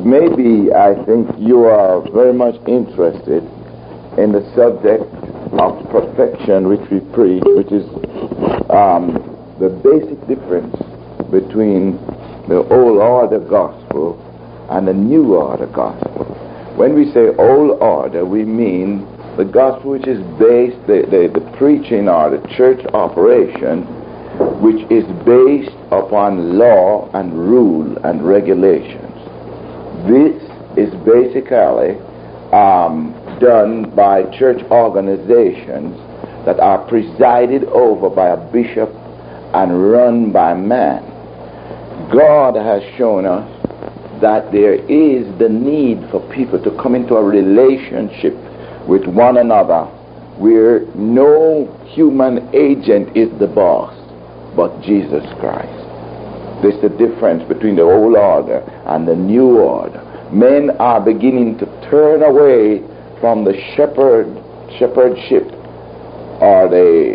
Maybe I think you are very much interested in the subject of perfection which we preach, which is the basic difference between the old order gospel and the new order gospel. When we say old order, we mean the gospel which is based, the preaching or the church operation, which is based upon law and rule and regulations. This is basically done by church organizations that are presided over by a bishop and run by man. God has shown us that there is the need for people to come into a relationship with one another where no human agent is the boss but Jesus Christ. This is the difference between the old order and the new order. Men are beginning to turn away from the shepherdship or the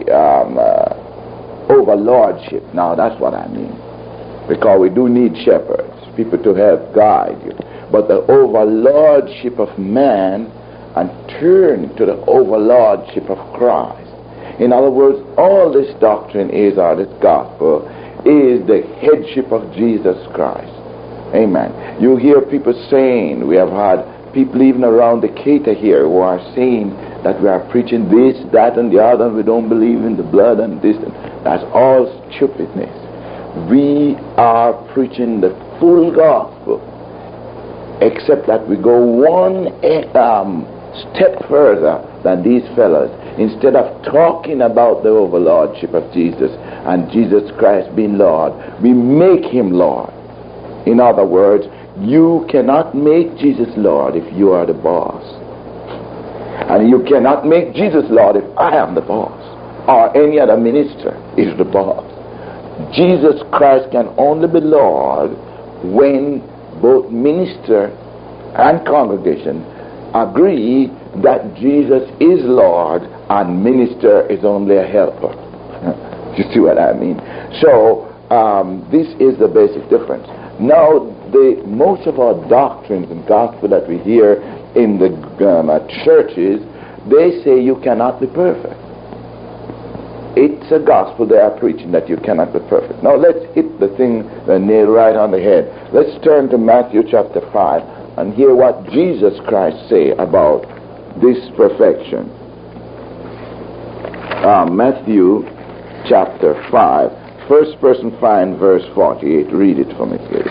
overlordship. Now that's what I mean. Because we do need shepherds, people to help guide you. But the overlordship of man, and turn to the overlordship of Christ. In other words, all this doctrine is, or this gospel, is the headship of Jesus Christ. Amen. You hear people saying, we have had people even around Decatur here who are saying that we are preaching this, that, and the other, and we don't believe in the blood and this. And that's all stupidness. We are preaching the full gospel, except that we go one step further than these fellows. Instead of talking about the overlordship of Jesus and Jesus Christ being Lord, we make him Lord. In other words, you cannot make Jesus Lord if you are the boss. And you cannot make Jesus Lord if I am the boss, or any other minister is the boss. Jesus Christ can only be Lord when both minister and congregation agree that Jesus is Lord and minister is only a helper. You see what I mean? So this is the basic difference. Now, most of our doctrines and gospel that we hear in the churches, they say you cannot be perfect. It's a gospel they are preaching that you cannot be perfect. Now let's hit the thing, the nail right on the head. Let's turn to Matthew chapter 5 and hear what Jesus Christ say about this perfection. Matthew chapter 5. First person find verse 48. Read it for me, please.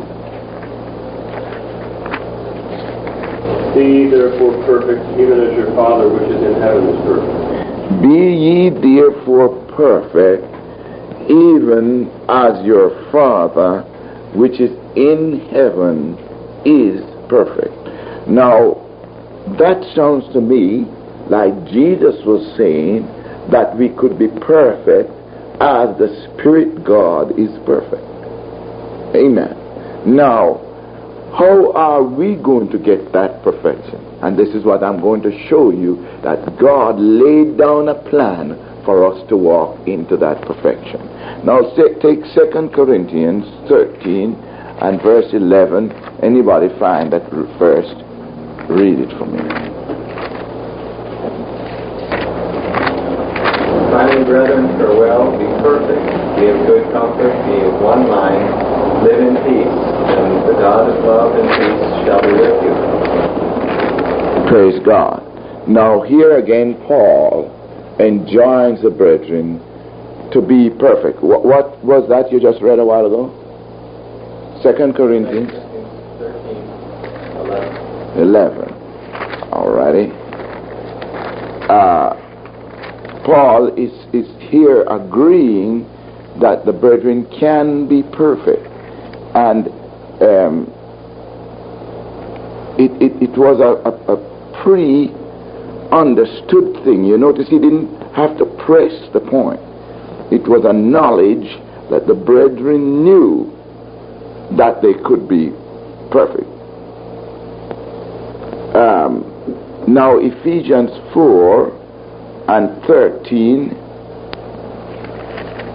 Be ye therefore perfect, even as your Father which is in heaven is perfect. Be ye therefore perfect, even as your Father which is in heaven is perfect. Now, that sounds to me like Jesus was saying that we could be perfect as the Spirit God is perfect. Amen. Now, how are we going to get that perfection? And this is what I'm going to show you, that God laid down a plan for us to walk into that perfection. Now take 2 Corinthians 13 and verse 11. Anybody find that first? Read it for me. Finally, brethren, farewell, be perfect, be of good comfort, be of one mind, live in peace, and the God of love and peace shall be with you. Praise God. Now here again Paul enjoins the brethren to be perfect. What was that you just read a while ago? 2 Corinthians 13, 11. Alrighty. Paul is here agreeing that the brethren can be perfect. And it was a pre-understood thing. You notice he didn't have to press the point. It was a knowledge that the brethren knew that they could be perfect. Now Ephesians 4 and 13.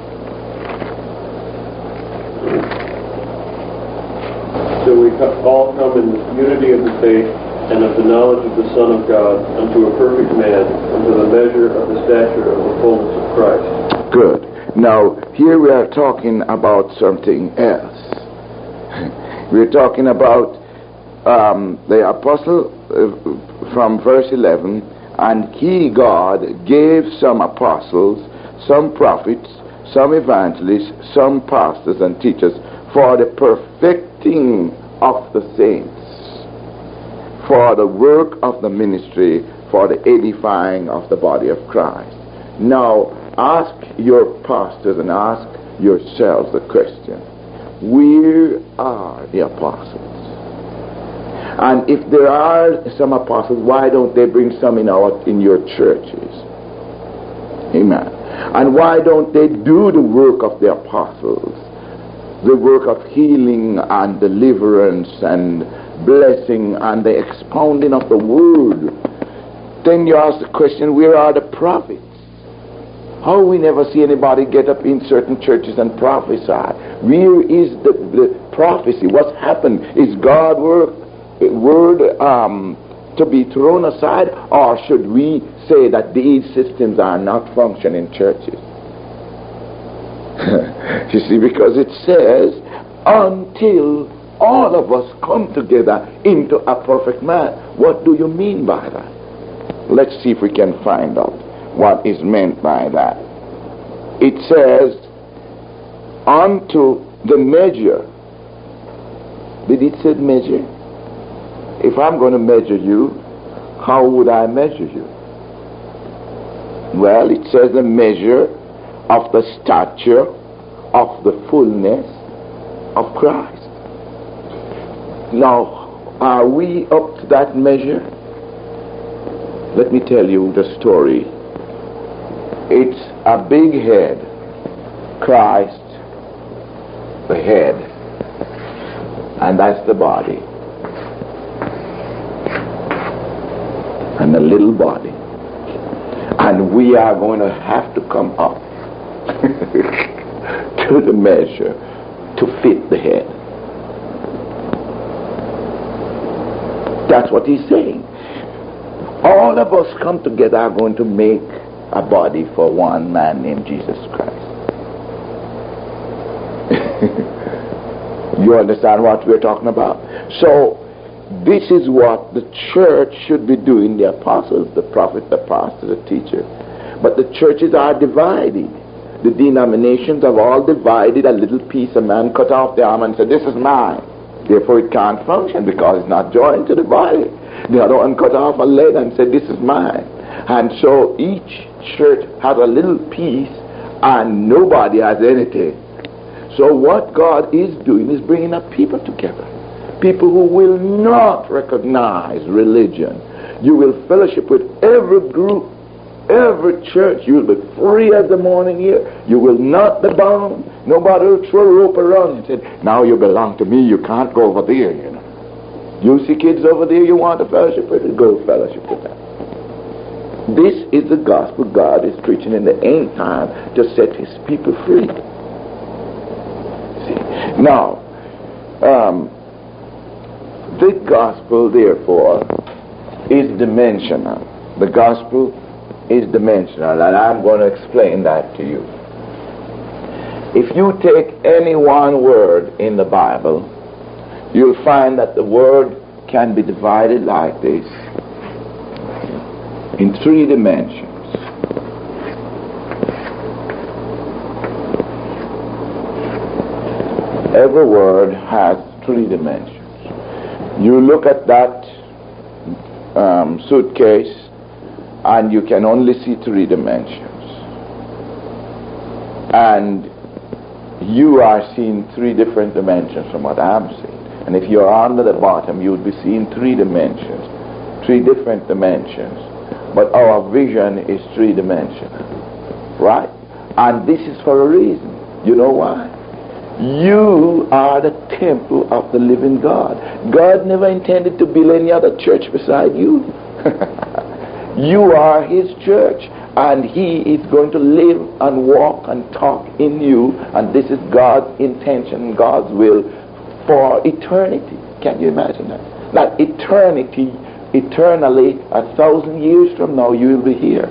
So we Paul come in the unity of the faith and of the knowledge of the Son of God, unto a perfect man, unto the measure of the stature of the fullness of Christ. Good. Now, here we are talking about something else. We're talking about the apostle from verse 11, and he, God, gave some apostles, some prophets, some evangelists, some pastors and teachers for the perfecting of the saints, for the work of the ministry, for the edifying of the body of Christ. Now, ask your pastors and ask yourselves the question, where are the apostles? And if there are some apostles, why don't they bring some in your churches? Amen. And why don't they do the work of the apostles? The work of healing and deliverance and blessing and the expounding of the word. Then you ask the question, where are the prophets? How we never see anybody get up in certain churches and prophesy? Where is the prophecy? What's happened? Is God's word to be thrown aside, or should we say that these systems are not functioning in churches? You see, because it says, until all of us come together into a perfect man. What do you mean by that? Let's see if we can find out what is meant by that. It says, unto the measure. Did it say measure? If I'm going to measure you, how would I measure you? Well, it says the measure of the stature of the fullness of Christ. Now, are we up to that measure? Let me tell you the story. It's a big head, Christ, the head, and that's the body. And a little body. And we are going to have to come up to the measure to fit the head. That's what he's saying. All of us come together are going to make a body for one man named Jesus Christ. You understand what we're talking about? So, this is what the church should be doing, the apostles, the prophet, the pastor, the teacher. But the churches are divided. The denominations have all divided a little piece. A man cut off the arm and said, this is mine. Therefore it can't function because it's not joined to the body. The other one cut off a leg and said, this is mine. And so each church has a little piece and nobody has anything. So what God is doing is bringing up people together. People who will not recognize religion. You will fellowship with every group, every church. You will be free as the morning here. You will not be bound. Nobody will throw a rope around and say, now you belong to me. You can't go over there, you know. You see kids over there you want to fellowship with, go fellowship with them. This is the gospel God is preaching in the end time to set his people free. See? Now, the gospel, therefore, is dimensional. The gospel is dimensional, and I'm going to explain that to you. If you take any one word in the Bible, you'll find that the word can be divided like this, in three dimensions. Every word has three dimensions. You look at that suitcase and you can only see three dimensions. And you are seeing three different dimensions from what I'm seeing. And if you're under the bottom, you would be seeing three dimensions, three different dimensions. But our vision is three-dimensional, right? And this is for a reason. You know why? You are the temple of the living God. God never intended to build any other church beside you. You are his church, and he is going to live and walk and talk in you, and this is God's intention, God's will for eternity, Can you imagine that? Like eternally, 1,000 years from now, you will be here.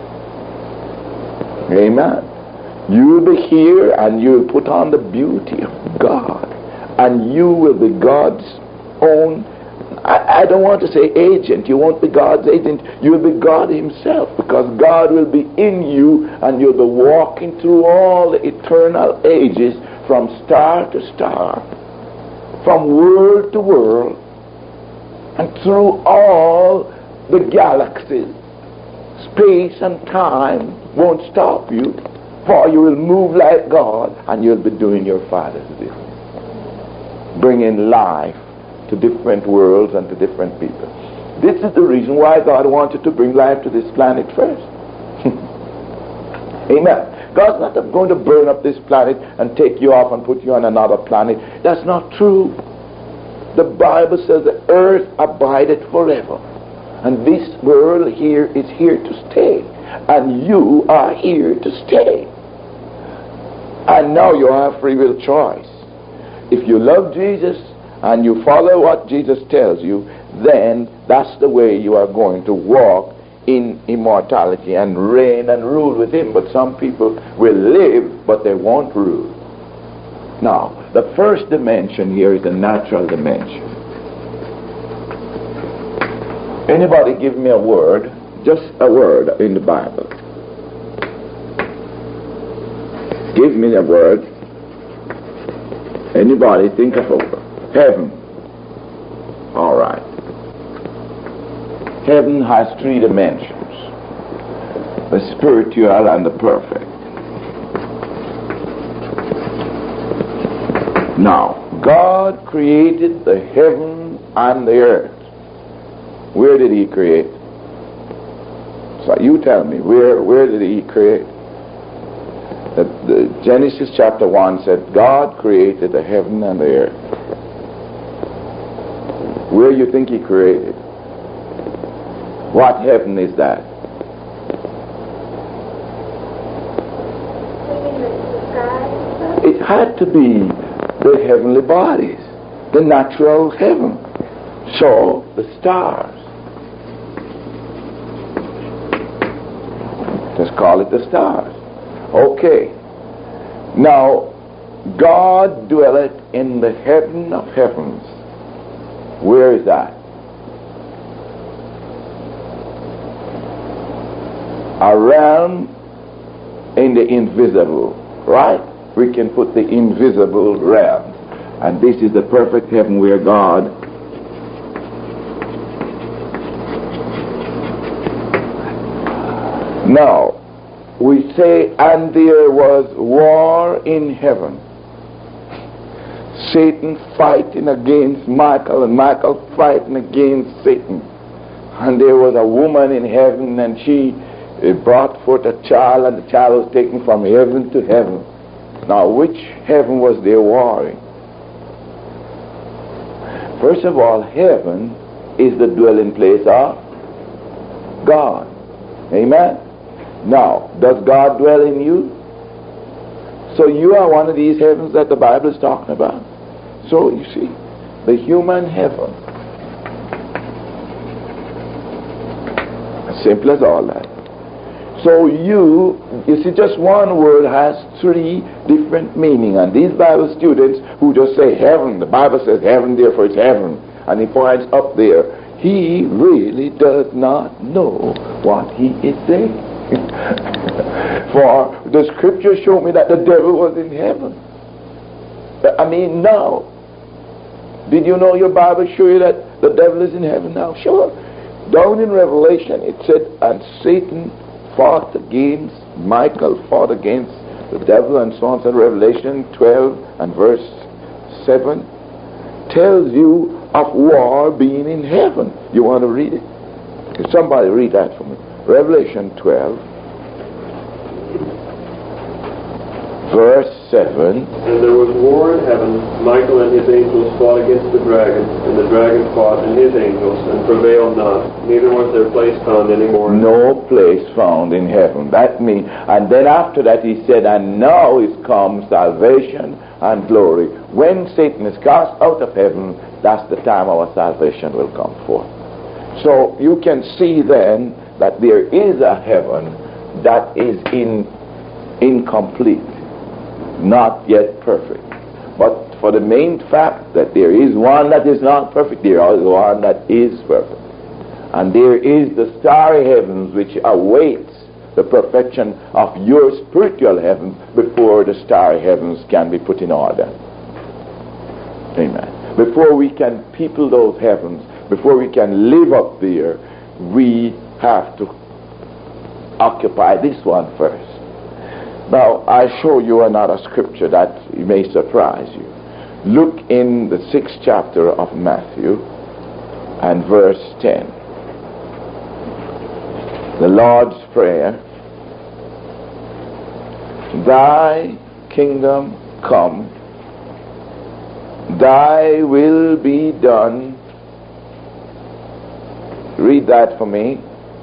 Amen. You will be here and you will put on the beauty of God. And you will be God's own, I don't want to say agent. You won't be God's agent. You will be God himself, because God will be in you and you'll be walking through all the eternal ages from star to star, from world to world, and through all the galaxies. Space and time won't stop you, for you will move like God and you'll be doing your Father's will, bringing life to different worlds and to different people. This is the reason why God wanted to bring life to this planet first. Amen. God's not going to burn up this planet and take you off and put you on another planet. That's not true. The Bible says the earth abideth forever. And this world here is here to stay. And you are here to stay. And now you have free will choice. If you love Jesus and you follow what Jesus tells you, then that's the way you are going to walk in immortality and reign and rule with him. But some people will live, but they won't rule. Now, the first dimension here is the natural dimension. Anybody give me a word, just a word in the Bible. Give me a word. Anybody think of a word? Heaven. All right. Heaven has three dimensions: the spiritual and the perfect. Now, God created the heaven and the earth. Where did he create? So you tell me, where did he create? The Genesis chapter 1 said God created the heaven and the earth. Where you think he created? What heaven is that? It had to be the heavenly bodies, the natural heaven. So, the stars. Just call it the stars. Okay. Now, God dwelleth in the heaven of heavens. Where is that? A realm in the invisible, right? We can put the invisible realm. And this is the perfect heaven where God now we say, and there was war in heaven. Satan fighting against Michael, and Michael fighting against Satan. And there was a woman in heaven, and she brought forth a child, and the child was taken from heaven to heaven. Now, which heaven was there warring? First of all, heaven is the dwelling place of God. Amen? Now, does God dwell in you? So you are one of these heavens that the Bible is talking about. So, you see, the human heaven. As simple as all that. So you see, just one word has three different meanings. And these Bible students who just say heaven, the Bible says heaven, therefore it's heaven, and he points up there, he really does not know what he is saying. For the scriptures show me that the devil was in heaven. I mean, now, did you know your Bible show you that the devil is in heaven now? Sure. Down in Revelation it said, and Satan fought against, Michael fought against the devil, and so on. So Revelation 12 and verse 7 tells you of war being in heaven. You want to read it? Can somebody read that for me? Revelation 12 verse 7. And there was war in heaven. Michael and his angels fought against the dragon, and the dragon fought and his angels, and prevailed not. Neither was their place found anymore. No place found in heaven. That means, and then after that he said, and now is come salvation and glory. when Satan is cast out of heaven, that's the time our salvation will come forth. So you can see then that there is a heaven that is incomplete, not yet perfect. But for the main fact that there is one that is not perfect, there is one that is perfect. And there is the starry heavens which awaits the perfection of your spiritual heaven before the starry heavens can be put in order. Amen. Before we can people those heavens, before we can live up there, we have to occupy this one first. Now, I show you another scripture that may surprise you. Look in the 6th chapter of Matthew and verse 10. The Lord's Prayer. Thy kingdom come, thy will be done. Read that for me.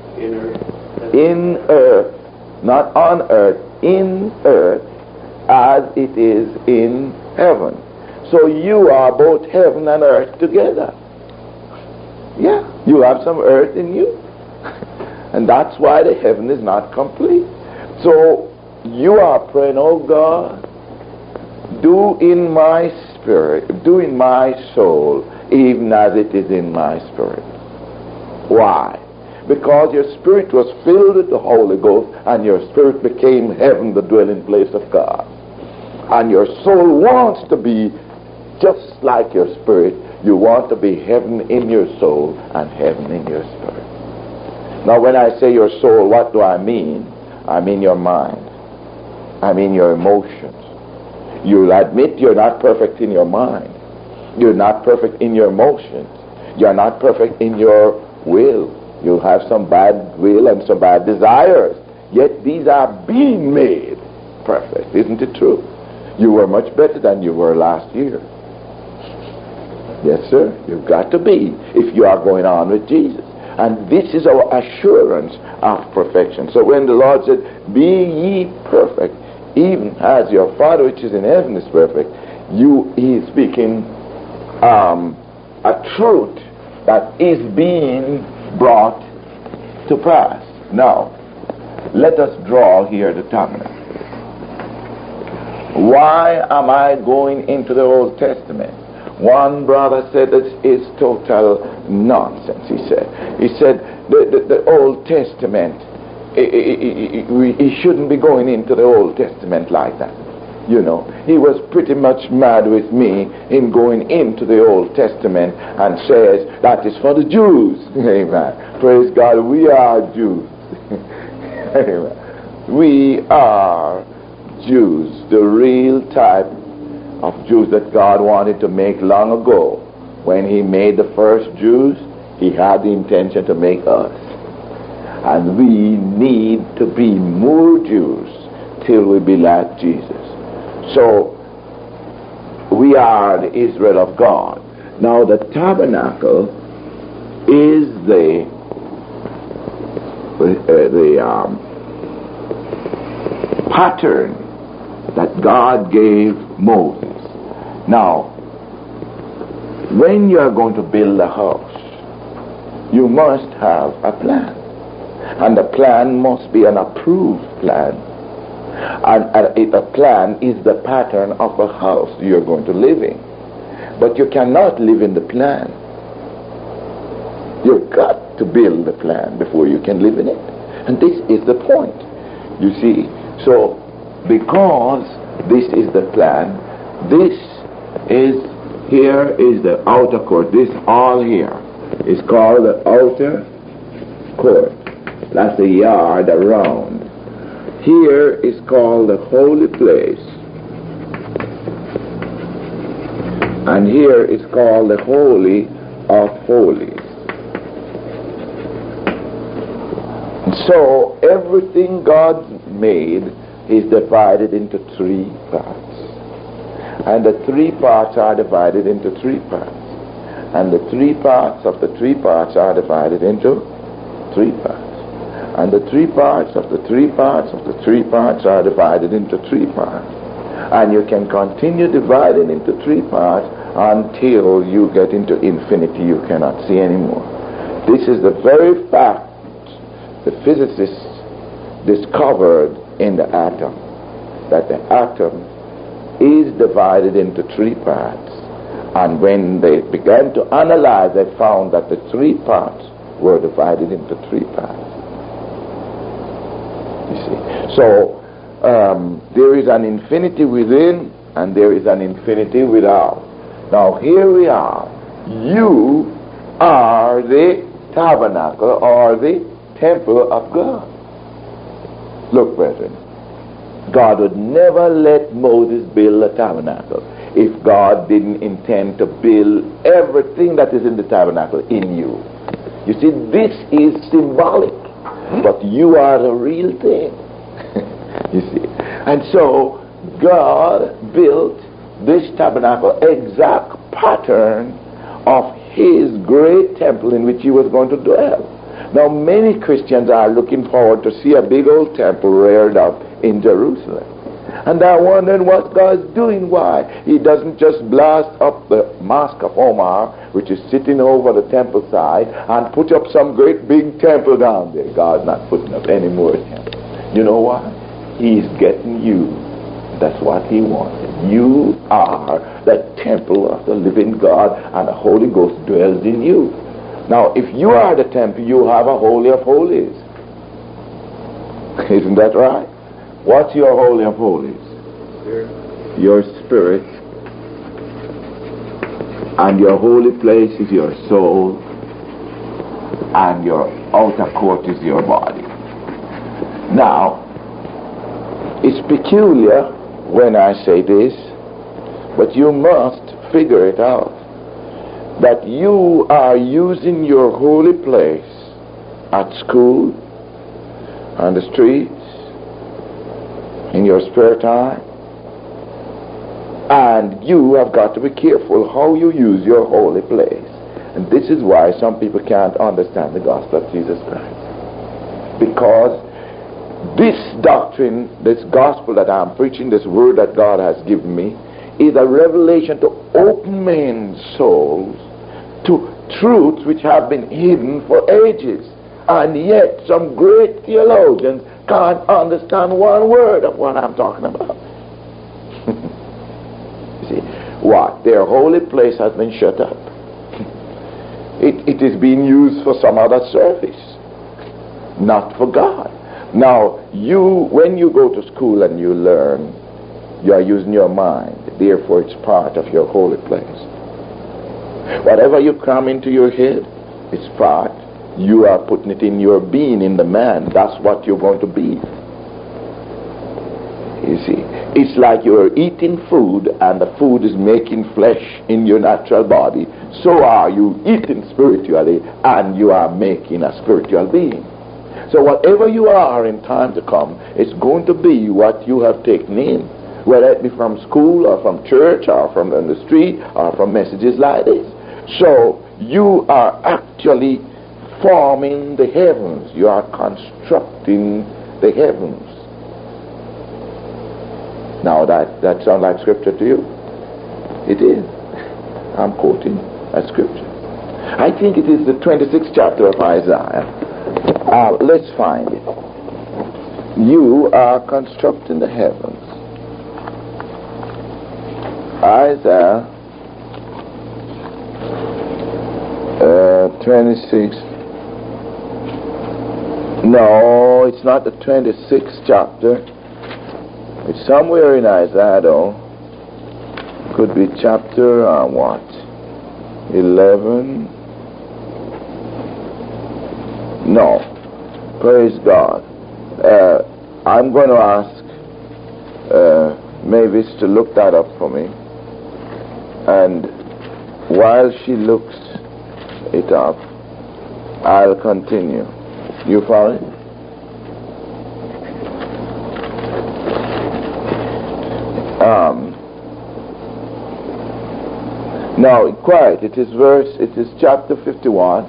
In earth, not on earth, in earth, as it is in heaven. So you are both heaven and earth together. Yeah, you have some earth in you. And that's why the heaven is not complete. So you are praying, oh God, do in my spirit, do in my soul, even as it is in my spirit. Why? Because your spirit was filled with the Holy Ghost, and your spirit became heaven, the dwelling place of God. And your soul wants to be just like your spirit. You want to be heaven in your soul and heaven in your spirit. Now, when I say your soul, what do I mean? I mean your mind. I mean your emotions. You'll admit you're not perfect in your mind. You're not perfect in your emotions. You're not perfect in your will. You have some bad will and some bad desires. Yet these are being made perfect. Isn't it true? You were much better than you were last year. Yes, sir. You've got to be if you are going on with Jesus. And this is our assurance of perfection. So when the Lord said, be ye perfect, even as your Father which is in heaven is perfect, he is speaking a truth that is being brought to pass. Now, let us draw here the tabernacle. Why am I going into the Old Testament? One brother said this is total nonsense, he said. He said the Old Testament, he shouldn't be going into the Old Testament like that. You know, he was pretty much mad with me in going into the Old Testament and says that is for the Jews. Amen. Praise God, we are Jews. Amen. We are Jews, the real type of Jews that God wanted to make long ago. When he made the first Jews, he had the intention to make us. And we need to be more Jews till we be like Jesus. So, we are the Israel of God. Now, the tabernacle is the pattern that God gave Moses. Now, when you are going to build a house, you must have a plan. And the plan must be an approved plan. And a plan is the pattern of a house you're going to live in. But you cannot live in the plan. You've got to build the plan before you can live in it. And this is the point. You see, so because this is the plan, here is the outer court. This all here is called the outer court. That's the yard around. Here is called the holy place. And here is called the Holy of Holies. And so everything God made is divided into 3 parts. And the 3 parts are divided into 3 parts. And the 3 parts of the 3 parts are divided into 3 parts. And the 3 parts of the 3 parts of the 3 parts are divided into 3 parts. And you can continue dividing into three parts until you get into infinity. You cannot see anymore. This is the very fact the physicists discovered in the atom, that the atom is divided into three parts. And when they began to analyze, they found that the three parts were divided into three parts. You see. So there is an infinity within and there is an infinity without. Now here we are. You are the tabernacle or the temple of God. Look, brethren, God would never let Moses build a tabernacle if God didn't intend to build everything that is in the tabernacle in you. You see, this is symbolic, but you are the real thing. You see. And so God built this tabernacle, exact pattern of his great temple in which he was going to dwell. Now many Christians are looking forward to see a big old temple reared up in Jerusalem. And they're wondering what God's doing. Why he doesn't just blast up the Mosque of Omar, which is sitting over the temple side, and put up some great big temple down there. God's not putting up any more temples. You know why? He's getting you. That's what he wanted. You are the temple of the living God, and the Holy Ghost dwells in you. Now, if you are the temple, you have a Holy of Holies. Isn't that right? What's your Holy of Holies? Spirit. Your spirit. And your holy place is your soul. And your outer court is your body. Now, it's peculiar when I say this, but you must figure it out. That you are using your holy place at school, on the streets, in your spare time, and you have got to be careful how you use your holy place. And this is why some people can't understand the gospel of Jesus Christ, because this doctrine, this gospel that I'm preaching, this word that God has given me, is a revelation to open men's souls to truths which have been hidden for ages. And yet some great theologians can't understand one word of what I'm talking about. You see, what? Their holy place has been shut up. It is being used for some other service, not for God. Now, when you go to school and you learn, you are using your mind. Therefore, it's part of your holy place. Whatever you cram into your head, it's part. You are putting it in your being, in the man. That's what you're going to be. You see, it's like you're eating food and the food is making flesh in your natural body. So are you eating spiritually and you are making a spiritual being. So whatever you are in time to come, it's going to be what you have taken in, whether it be from school or from church or from the street or from messages like this. So you are actually forming the heavens. You are constructing the heavens. Now that sounds like scripture to you? It is. I'm quoting a scripture. I think it is the 26th chapter of Isaiah. Let's find it. You are constructing the heavens. Isaiah 26. No, it's not the 26th chapter. It's somewhere in Isaiah, though. Could be chapter 11. No. Praise God. I'm going to ask Mavis to look that up for me. And while she looks it up, I'll continue. You follow it? No, quiet. It is chapter 51.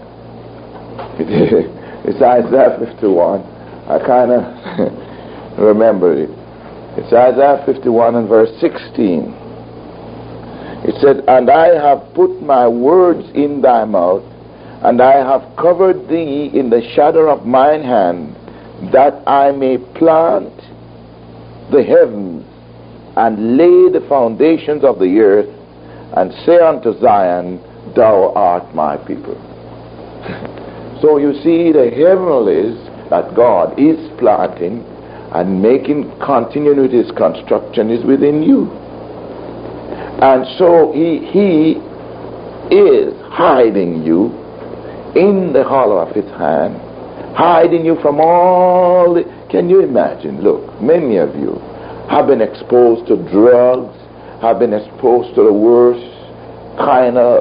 It's Isaiah 51. I kind of remember it. It's Isaiah 51 and verse 16. It said, "And I have put my words in thy mouth, and I have covered thee in the shadow of mine hand, that I may plant the heavens and lay the foundations of the earth, and say unto Zion, thou art my people." So you see, the heavenlies that God is planting and making, continuing with his construction, is within you. And so he is hiding you in the hollow of his hand, hiding you from all the... Can you imagine? Look, many of you have been exposed to drugs, have been exposed to the worst kind of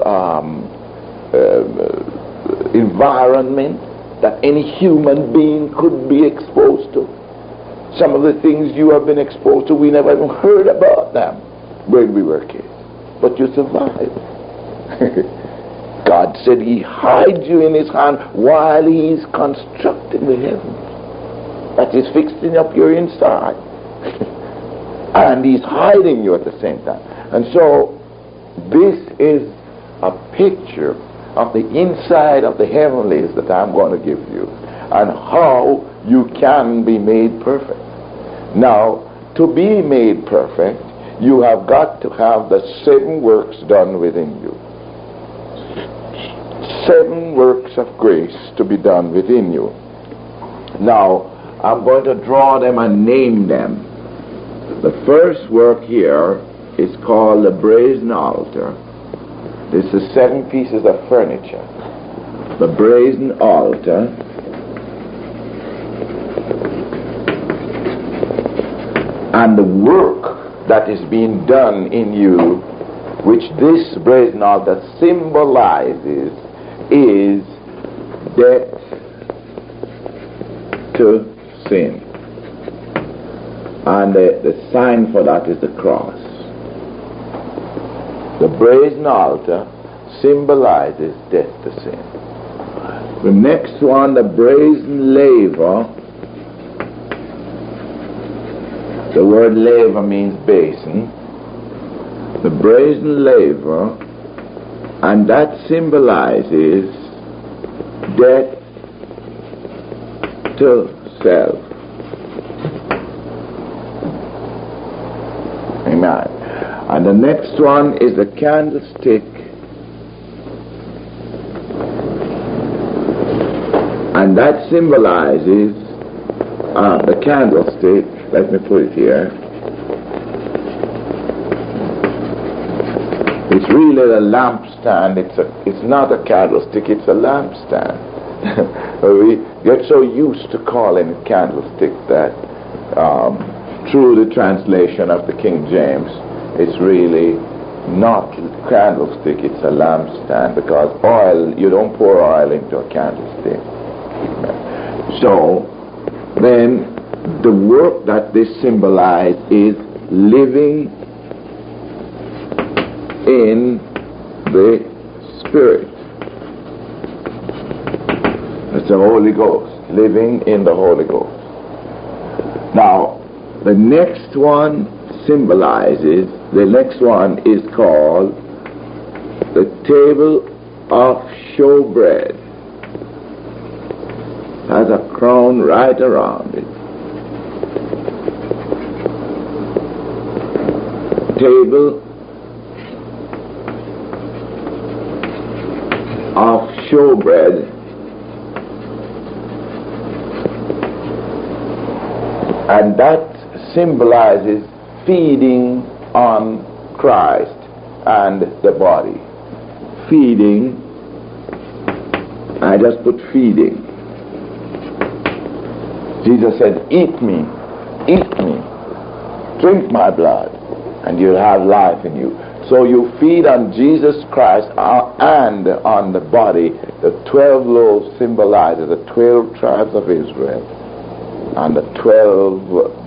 environment that any human being could be exposed to. Some of the things you have been exposed to, we never even heard about them when we were kids. But you survived. God said he hides you in his hand while he's constructing the heavens. That is fixing up your inside. And he's hiding you at the same time. And so this is a picture of the inside of the heavenlies that I'm going to give you, and how you can be made perfect. Now, to be made perfect, you have got to have the 7 works done within you. 7 works of grace to be done within you. Now, I'm going to draw them and name them. The first work here is called the brazen altar. This is 7 pieces of furniture. The brazen altar. And the work that is being done in you, which this brazen altar symbolizes, is death to sin. And the sign for that is the cross. The brazen altar symbolizes death to sin. The next one, the brazen laver. The word laver means basin. The brazen laver, and that symbolizes death to self. Amen. And the next one is the candlestick. And that symbolizes the candlestick. Let me put it here. It's really a lampstand. It's not a candlestick, it's a lampstand. We get so used to calling it candlestick that through the translation of the King James, it's really not candlestick, it's a lampstand, because oil, you don't pour oil into a candlestick. So then the work that this symbolizes is living in the Spirit. That's the Holy Ghost, living in the Holy Ghost. Now, the next one symbolizes, the next one is called the table of showbread. Has a crown right around it. Table of showbread, and that symbolizes feeding on Christ and the body. Feeding, I just put feeding. Jesus said, eat me, drink my blood, and you'll have life in you. So you feed on Jesus Christ and on the body. The 12 loaves symbolizes the 12 tribes of Israel, and the 12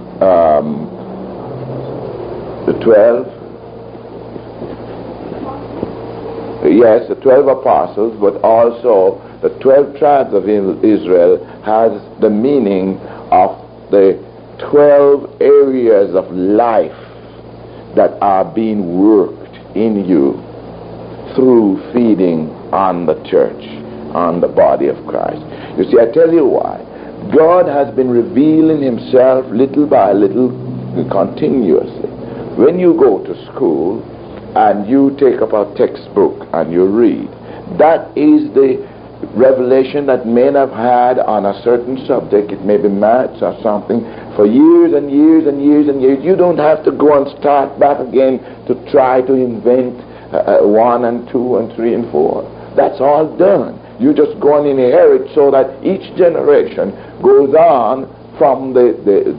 apostles, but also the 12 tribes of Israel has the meaning of the 12 areas of life that are being worked in you through feeding on the church, on the body of Christ. You see, I tell you why. God has been revealing himself little by little, continuously. When you go to school and you take up a textbook and you read, that is the revelation that men have had on a certain subject. It may be maths or something for years and years and years and years. You don't have to go and start back again to try to invent 1 and 2 and 3 and 4. That's all done. You just go and inherit, so that each generation goes on from the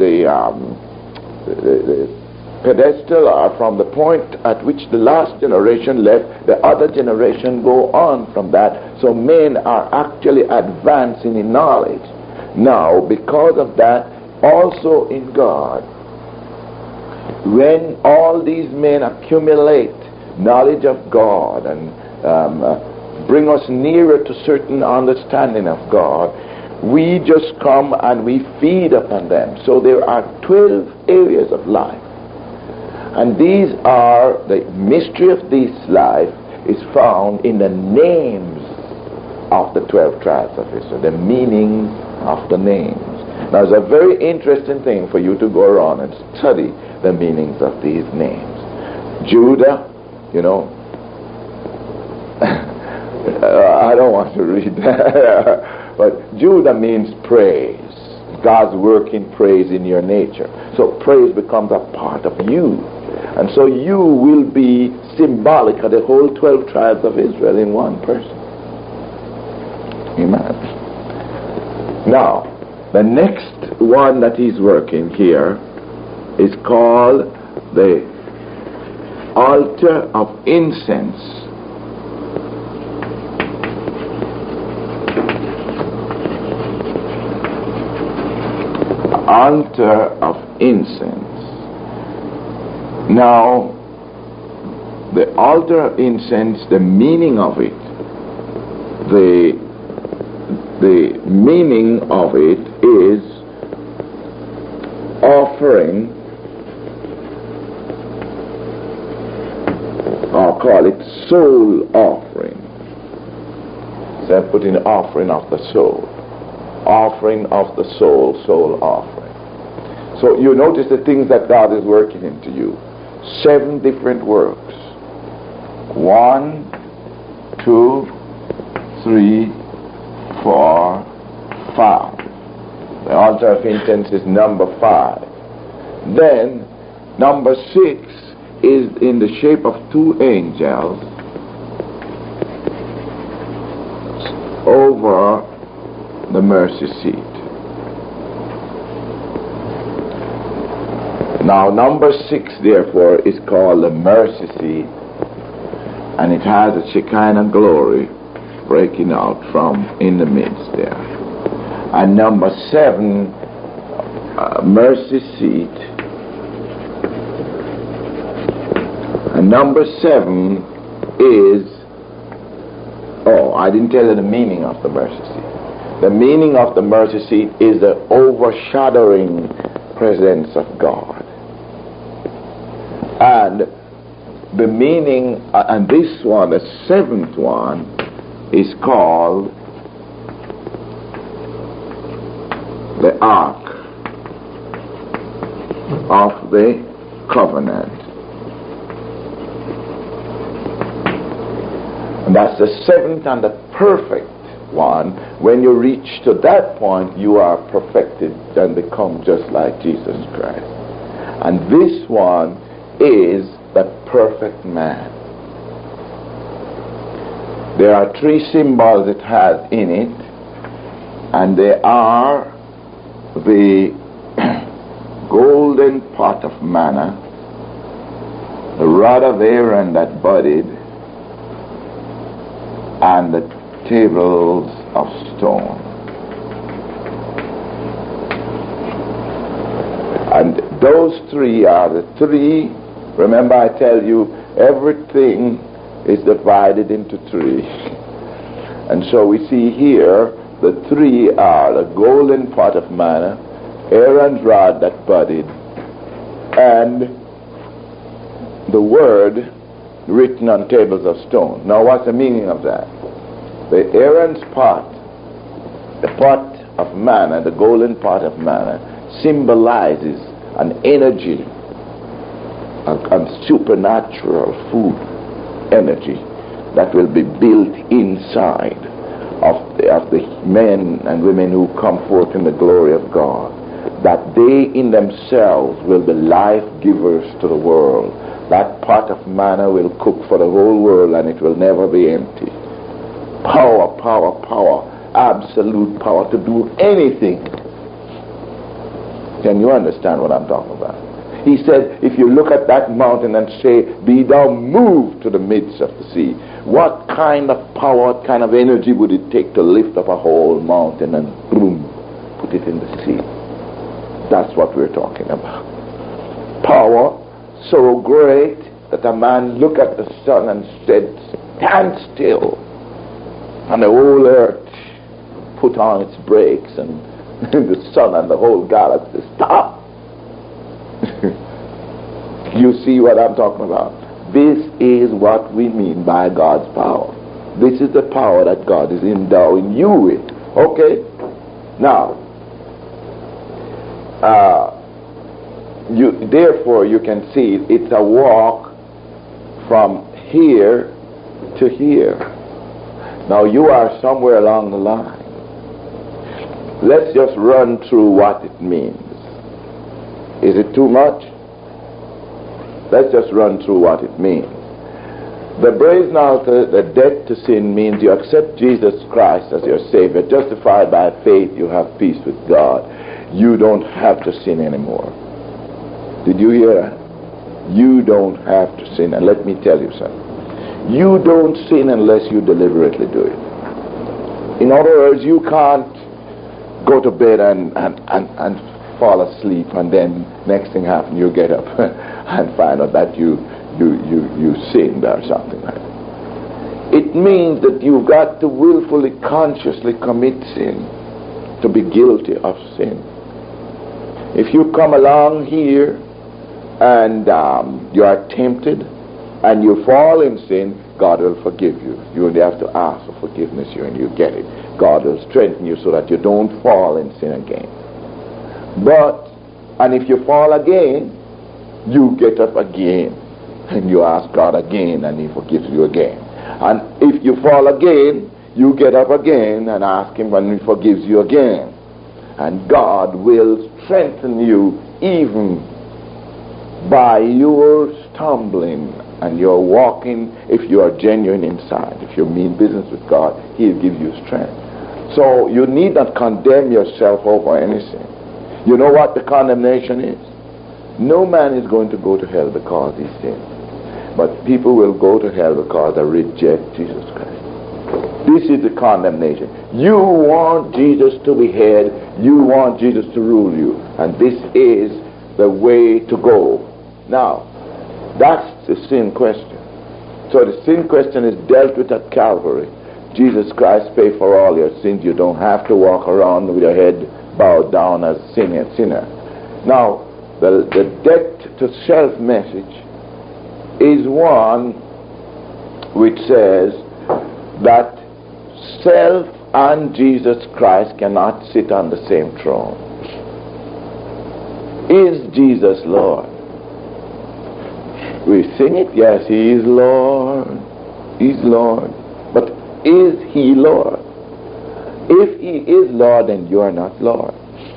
pedestal, or from the point at which the last generation left, the other generation go on from that. So men are actually advancing in knowledge. Now, because of that, also in God, when all these men accumulate knowledge of God and bring us nearer to certain understanding of God, we just come and we feed upon them. So there are 12 areas of life. And these are, the mystery of this life is found in the names of the 12 tribes of Israel, the meaning of the names. Now, it's a very interesting thing for you to go around and study the meanings of these names. Judah, you know, I don't want to read that, but Judah means praise. God's working praise in your nature. So praise becomes a part of you. And so you will be symbolic of the whole 12 tribes of Israel in one person. Amen. Now, the next one that he's working here is called the altar of incense. Altar of incense. Now, the altar of incense, the meaning of it, the meaning of it is offering, or call it soul offering. So I put in offering of the soul. Offering of the soul, soul offering. So you notice the things that God is working into you. 7 different works. 1, 2, 3, 4, 5. The altar of incense is number 5. Then number 6 is in the shape of 2 angels over the mercy seat. Now, number 6, therefore, is called the mercy seat, and it has a Shekinah glory breaking out from in the midst there. And number 7, mercy seat. And number 7 is, oh, I didn't tell you the meaning of the mercy seat. The meaning of the mercy seat is the overshadowing presence of God. And the meaning, and this one, the 7th one, is called the Ark of the Covenant. And that's the 7th and the perfect one. When you reach to that point, you are perfected and become just like Jesus Christ. And this one is the perfect man. There are 3 symbols it has in it, and they are the golden pot of manna, the rod of Aaron that budded, and the tables of stone. And those 3 are the 3. Remember, I tell you, everything is divided into 3. And so we see here, the 3 are the golden pot of manna, Aaron's rod that budded, and the word written on tables of stone. Now what's the meaning of that? The Aaron's pot, the pot of manna, the golden pot of manna, symbolizes an energy, a supernatural food energy that will be built inside of the men and women who come forth in the glory of God, that they in themselves will be life givers to the world. That pot of manna will cook for the whole world, and it will never be empty. Power, power, power, absolute power to do anything. Can you understand what I'm talking about? He said, if you look at that mountain and say, be thou moved to the midst of the sea, what kind of power, what kind of energy would it take to lift up a whole mountain and boom, put it in the sea? That's what we're talking about. Power so great that a man looked at the sun and said, stand still. And the whole earth put on its brakes, and the sun and the whole galaxy stop. You see what I'm talking about? This is what we mean by God's power. This is the power that God is endowing you with. Okay? Now, therefore you can see it's a walk from here to here. Now you are somewhere along the line. Let's just run through what it means. Is it too much? Let's just run through what it means. The brazen altar, the death to sin, means you accept Jesus Christ as your Savior. Justified by faith, you have peace with God. You don't have to sin anymore. Did you hear that? You don't have to sin. And let me tell you something. You don't sin unless you deliberately do it. In other words, you can't go to bed and fall asleep, and then next thing happens, you get up and find out that you sinned or something like that. It means that you've got to willfully, consciously commit sin to be guilty of sin. If you come along here and you are tempted and you fall in sin, God will forgive you. You only have to ask for forgiveness here and you get it. God will strengthen you so that you don't fall in sin again. And if you fall again, you get up again and you ask God again and He forgives you again. And if you fall again, you get up again and ask Him and He forgives you again. And God will strengthen you even by your stumbling and your walking. If you are genuine inside, if you mean business with God, He'll give you strength. So you need not condemn yourself over anything. You know what the condemnation is? No man is going to go to hell because he sinned. But people will go to hell because they reject Jesus Christ. This is the condemnation. You want Jesus to be head. You want Jesus to rule you. And this is the way to go. Now, that's the sin question. So the sin question is dealt with at Calvary. Jesus Christ paid for all your sins. You don't have to walk around with your head bowed down as a sinner. Now, the death to self message is one which says that self and Jesus Christ cannot sit on the same throne. Is Jesus Lord? We sing it, yes, He is Lord. He's Lord. But is He Lord? If He is Lord, then you are not Lord.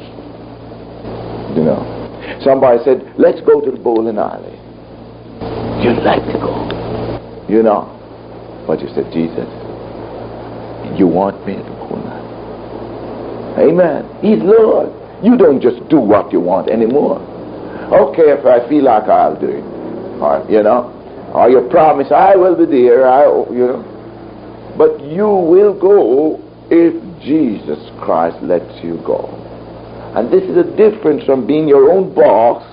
You know. Somebody said, let's go to the bowling alley. You'd like to go. You know. But you said, Jesus, you want me to go now? Amen. He's Lord. You don't just do what you want anymore. Okay, if I feel like I'll do it. Or, you know. Or you promise, I will be there. You know. But you will go if Jesus Christ lets you go. And this is a difference from being your own boss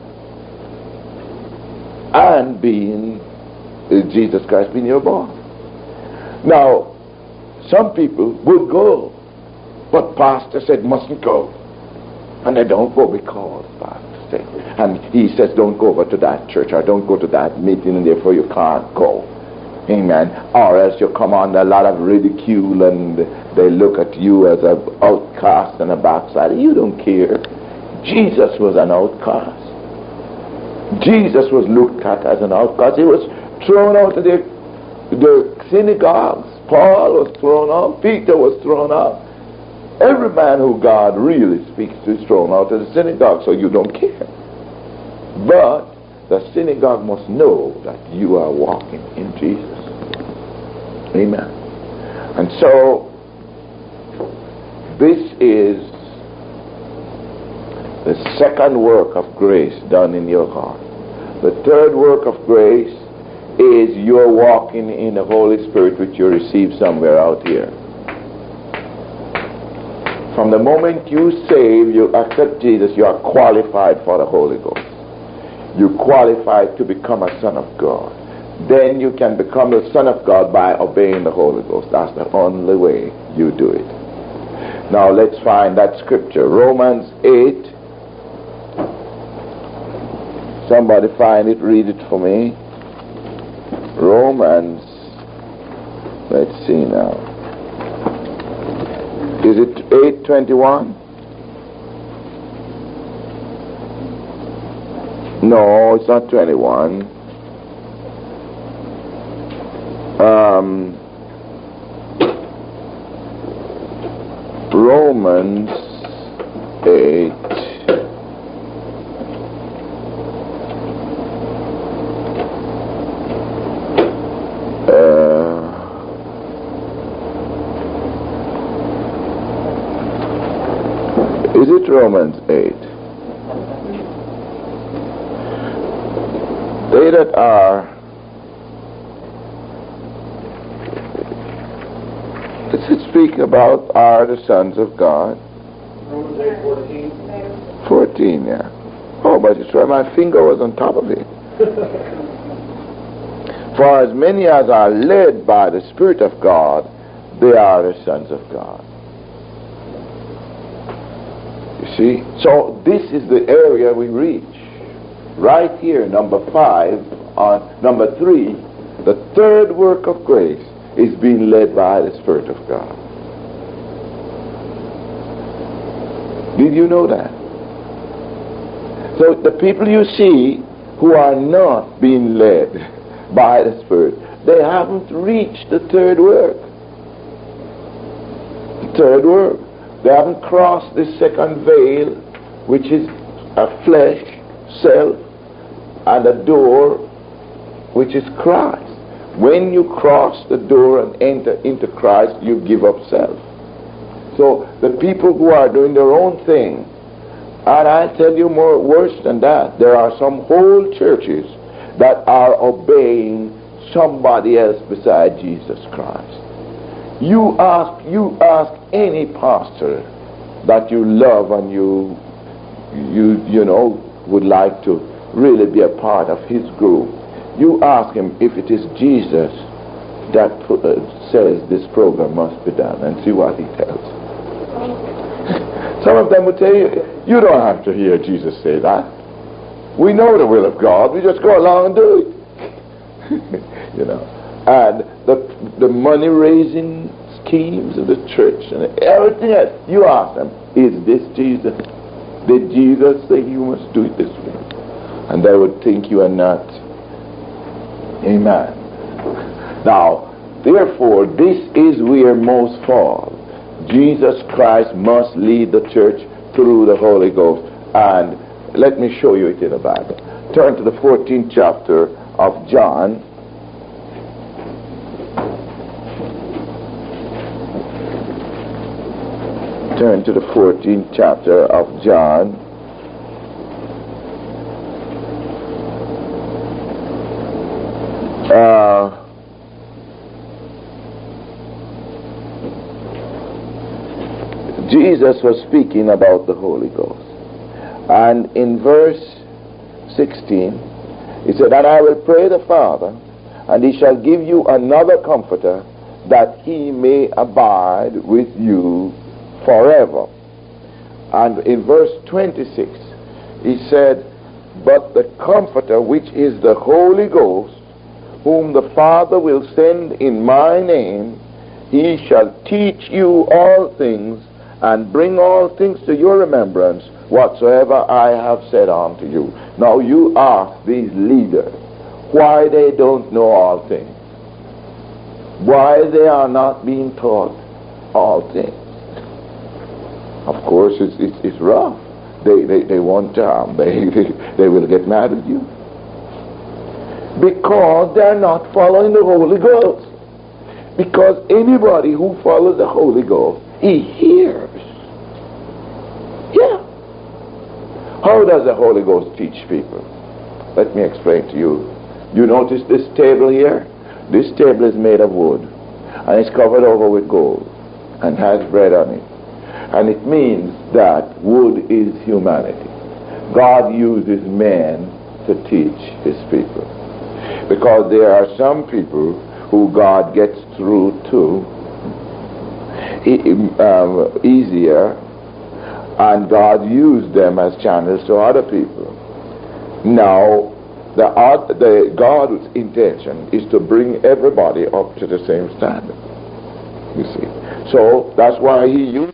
and being Jesus Christ being your boss. Now, some people would go, but pastor said mustn't go. And they don't go because Pastor said. And he says, don't go over to that church or don't go to that meeting and therefore you can't go. Amen. Or else you come under a lot of ridicule and they look at you as an outcast and a backslider. You don't care. Jesus was an outcast. Jesus was looked at as an outcast. He was thrown out of the synagogues. Paul was thrown out. Peter was thrown out. Every man who God really speaks to is thrown out of the synagogue, so you don't care. But the synagogue must know that you are walking in Jesus. Amen. And so, this is the second work of grace done in your heart. The third work of grace is you're walking in the Holy Spirit which you received somewhere out here. From the moment you save, you accept Jesus, you are qualified for the Holy Ghost. You're qualified to become a son of God. Then you can become a son of God by obeying the Holy Ghost. That's the only way you do it. Now let's find that scripture. Romans 8. Somebody find it, read it for me. Romans, let's see now. Is it 8:21? No, it's not 21. Romans 8. Is it Romans 8? They that are, does it speak about are the sons of God? Romans 8:14. 14, yeah. Oh, but it's right, my finger was on top of it. For as many as are led by the Spirit of God, they are the sons of God. You see? So this is the area we reach. Right here, number 5, on number 3, the third work of grace is being led by the Spirit of God. Did you know that? So the people you see who are not being led by the Spirit, they haven't reached the third work. The third work. They haven't crossed the second veil, which is a flesh, self, and a door, which is Christ. When you cross the door and enter into Christ, you give up self. So the people who are doing their own thing, and I tell you more worse than that, there are some whole churches that are obeying somebody else beside Jesus Christ. You ask any pastor that you love and you know would like to really be a part of his group. You ask him if it is Jesus that says this program must be done, and see what he tells. Some of them will tell you, you don't have to hear Jesus say that. We know the will of God. We just go along and do it. You know. And the money-raising schemes of the church and everything else, you ask them, is this Jesus? Did Jesus say you must do it this way? And they would think you are not. Amen. Now, therefore, this is where most fall. Jesus Christ must lead the church through the Holy Ghost. And let me show you it in the Bible. Turn to the 14th chapter of John. Turn to the 14th chapter of John. Jesus was speaking about the Holy Ghost. And in verse 16, he said, and I will pray the Father, and he shall give you another comforter, that he may abide with you forever. And in verse 26, he said, "But the Comforter, which is the Holy Ghost, whom the Father will send in my name, he shall teach you all things, and bring all things to your remembrance, whatsoever I have said unto you." Now you ask these leaders why they don't know all things, why they are not being taught all things. Of course, it's rough. They want they will get mad at you because they're not following the Holy Ghost. Because anybody who follows the Holy Ghost, he hears. Yeah. How does the Holy Ghost teach people? Let me explain to you. You notice this table here? This table is made of wood, and it's covered over with gold, and has bread on it. And it means that wood is humanity. God uses men to teach his people. Because there are some people who God gets through to easier, and God used them as channels to other people. Now, the God's intention is to bring everybody up to the same standard. You see, so that's why he used.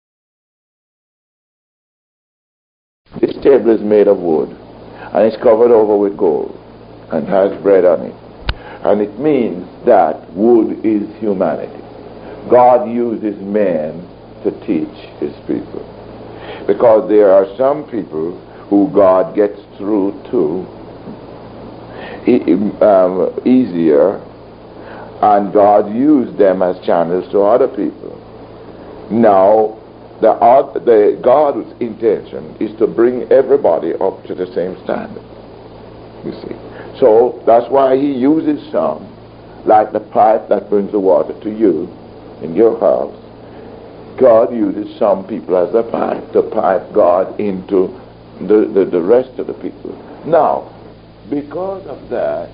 This table is made of wood, and it's covered over with gold, and has bread on it. And it means that wood is humanity. God uses men to teach his people. Because there are some people who God gets through to easier, and God used them as channels to other people. Now, the God's intention is to bring everybody up to the same standard. You see. So that's why he uses some, like the pipe that brings the water to you in your house. God uses some people as a pipe to pipe God into the rest of the people. Now, because of that,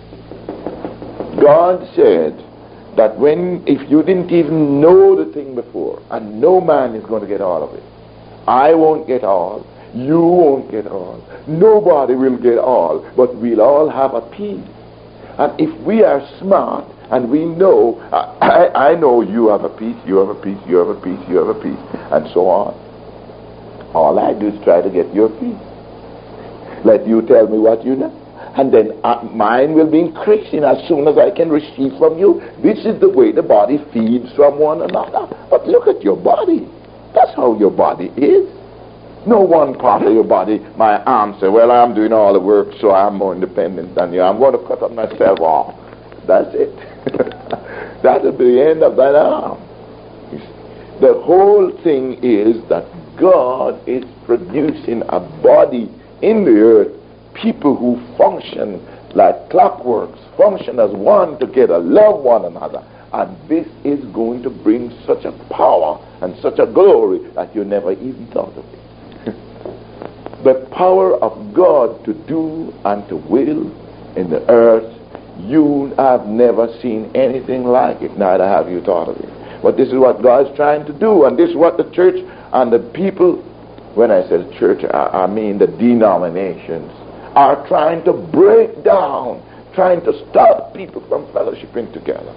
God said that if you didn't even know the thing before, and no man is going to get all of it. I won't get all. You won't get all. Nobody will get all, but we'll all have a piece. And if we are smart and we know, I know you have a piece, you have a piece, you have a piece, you have a piece, and so on. All I do is try to get your piece. Let you tell me what you know. And then mine will be increasing as soon as I can receive from you. This is the way the body feeds from one another. But look at your body. That's how your body is. No one part of your body, my arm say, well, I'm doing all the work, so I'm more independent than you. I'm going to cut up myself off. That's it. That'll be the end of that arm. The whole thing is that God is producing a body in the earth, people who function like clockworks, function as one together, love one another. And this is going to bring such a power and such a glory that you never even thought of it. The power of God to do and to will in the earth, you have never seen anything like it, neither have you thought of it. But this is what God is trying to do, and this is what the church and the people, when I say the church, I mean the denominations, are trying to break down, trying to stop people from fellowshipping together.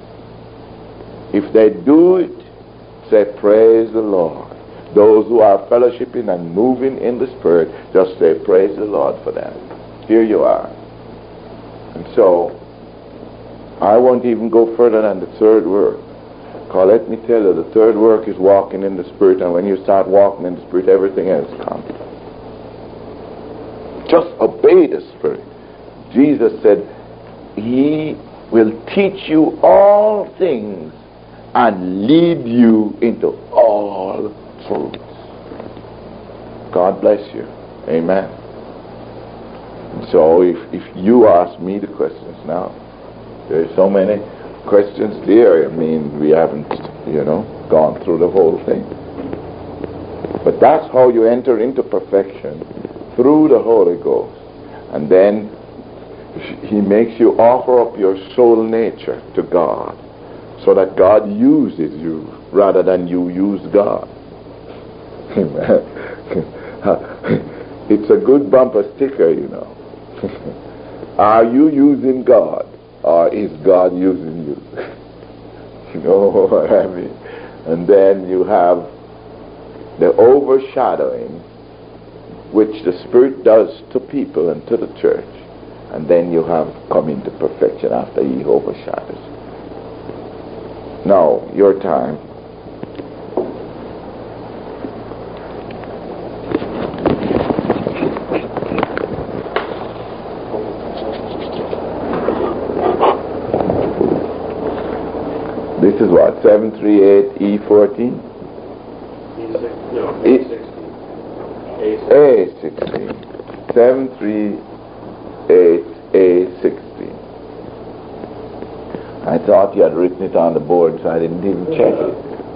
If they do it, say, praise the Lord. Those who are fellowshipping and moving in the Spirit, just say, praise the Lord for that. Here you are. And so, I won't even go further than the third work. Because let me tell you, the third work is walking in the Spirit, and when you start walking in the Spirit, everything else comes. Just obey the Spirit. Jesus said, He will teach you all things and lead you into all truth. God bless you. Amen. So if you ask me the questions now, there's so many questions there. I mean, we haven't, gone through the whole thing. But that's how you enter into perfection, through the Holy Ghost. And then He makes you offer up your soul nature to God, so that God uses you rather than you use God. It's a good bumper sticker, you know. Are you using God, or is God using you? You know what I mean? And then you have the overshadowing, which the Spirit does to people and to the church. And then you have come into perfection after He overshadows. Now, your time. This is what, 738 E14? No, A16. A16. 738 A16. I thought you had written it on the board, so I didn't even check it.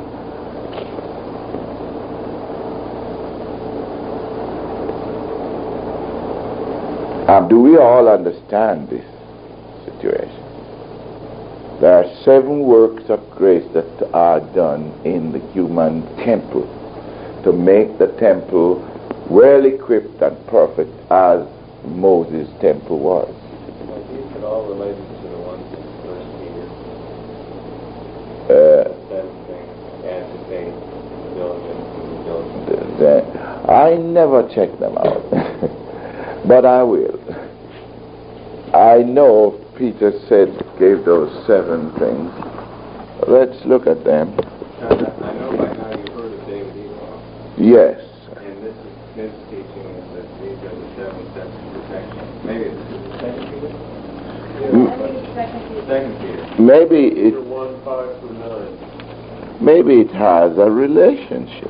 Do we all understand this situation? There are 7 works of grace that are done in the human temple to make the temple well equipped and perfect as Moses' temple was. These are all related to the ones in 1 Peter. 7 things, and to faith, diligence, and diligence. I never check them out, but I will. I know Peter gave those 7 things. Let's look at them. I know by now you've heard of David Eagle. Yes. And this is his teaching is that these are the 7 steps of perfection. Maybe it's the second Peter? Second Peter. Maybe it. 1:5-9. Maybe it has a relationship.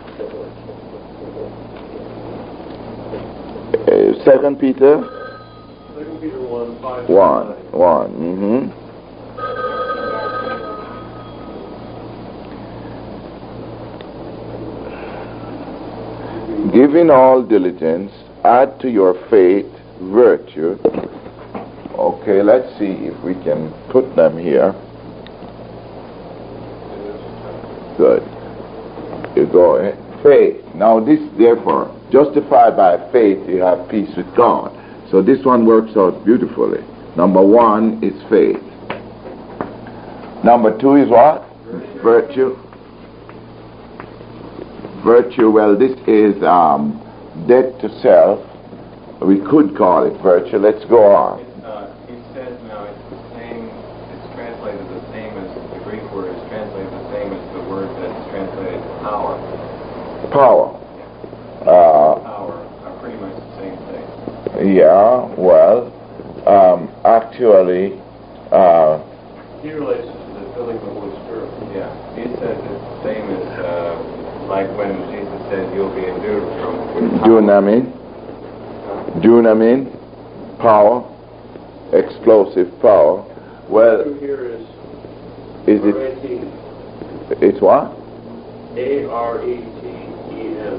2 Peter. 2 Peter 1:5-9. 1. Mm-hmm. Giving all diligence, add to your faith virtue. Okay, let's see if we can put them here. Good. You go ahead. Faith. Now this, therefore, justified by faith, you have peace with God. So this one works out beautifully. Number 1 is faith. Number 2 is what? Virtue. Virtue, well, this is death to self. We could call it virtue. Let's go on. He says now it's the same, it's translated the same as the Greek word is translated the same as the word that's translated power. Power. Power are pretty much the same thing. Yeah, well, actually, He relates it to the filling of the Holy Spirit. Yeah, he says it's the same as like when Jesus said you'll be endued from dunamin, power, explosive power. Well, Here is it? R-A-T. It's what? A-R-E-T-E-N.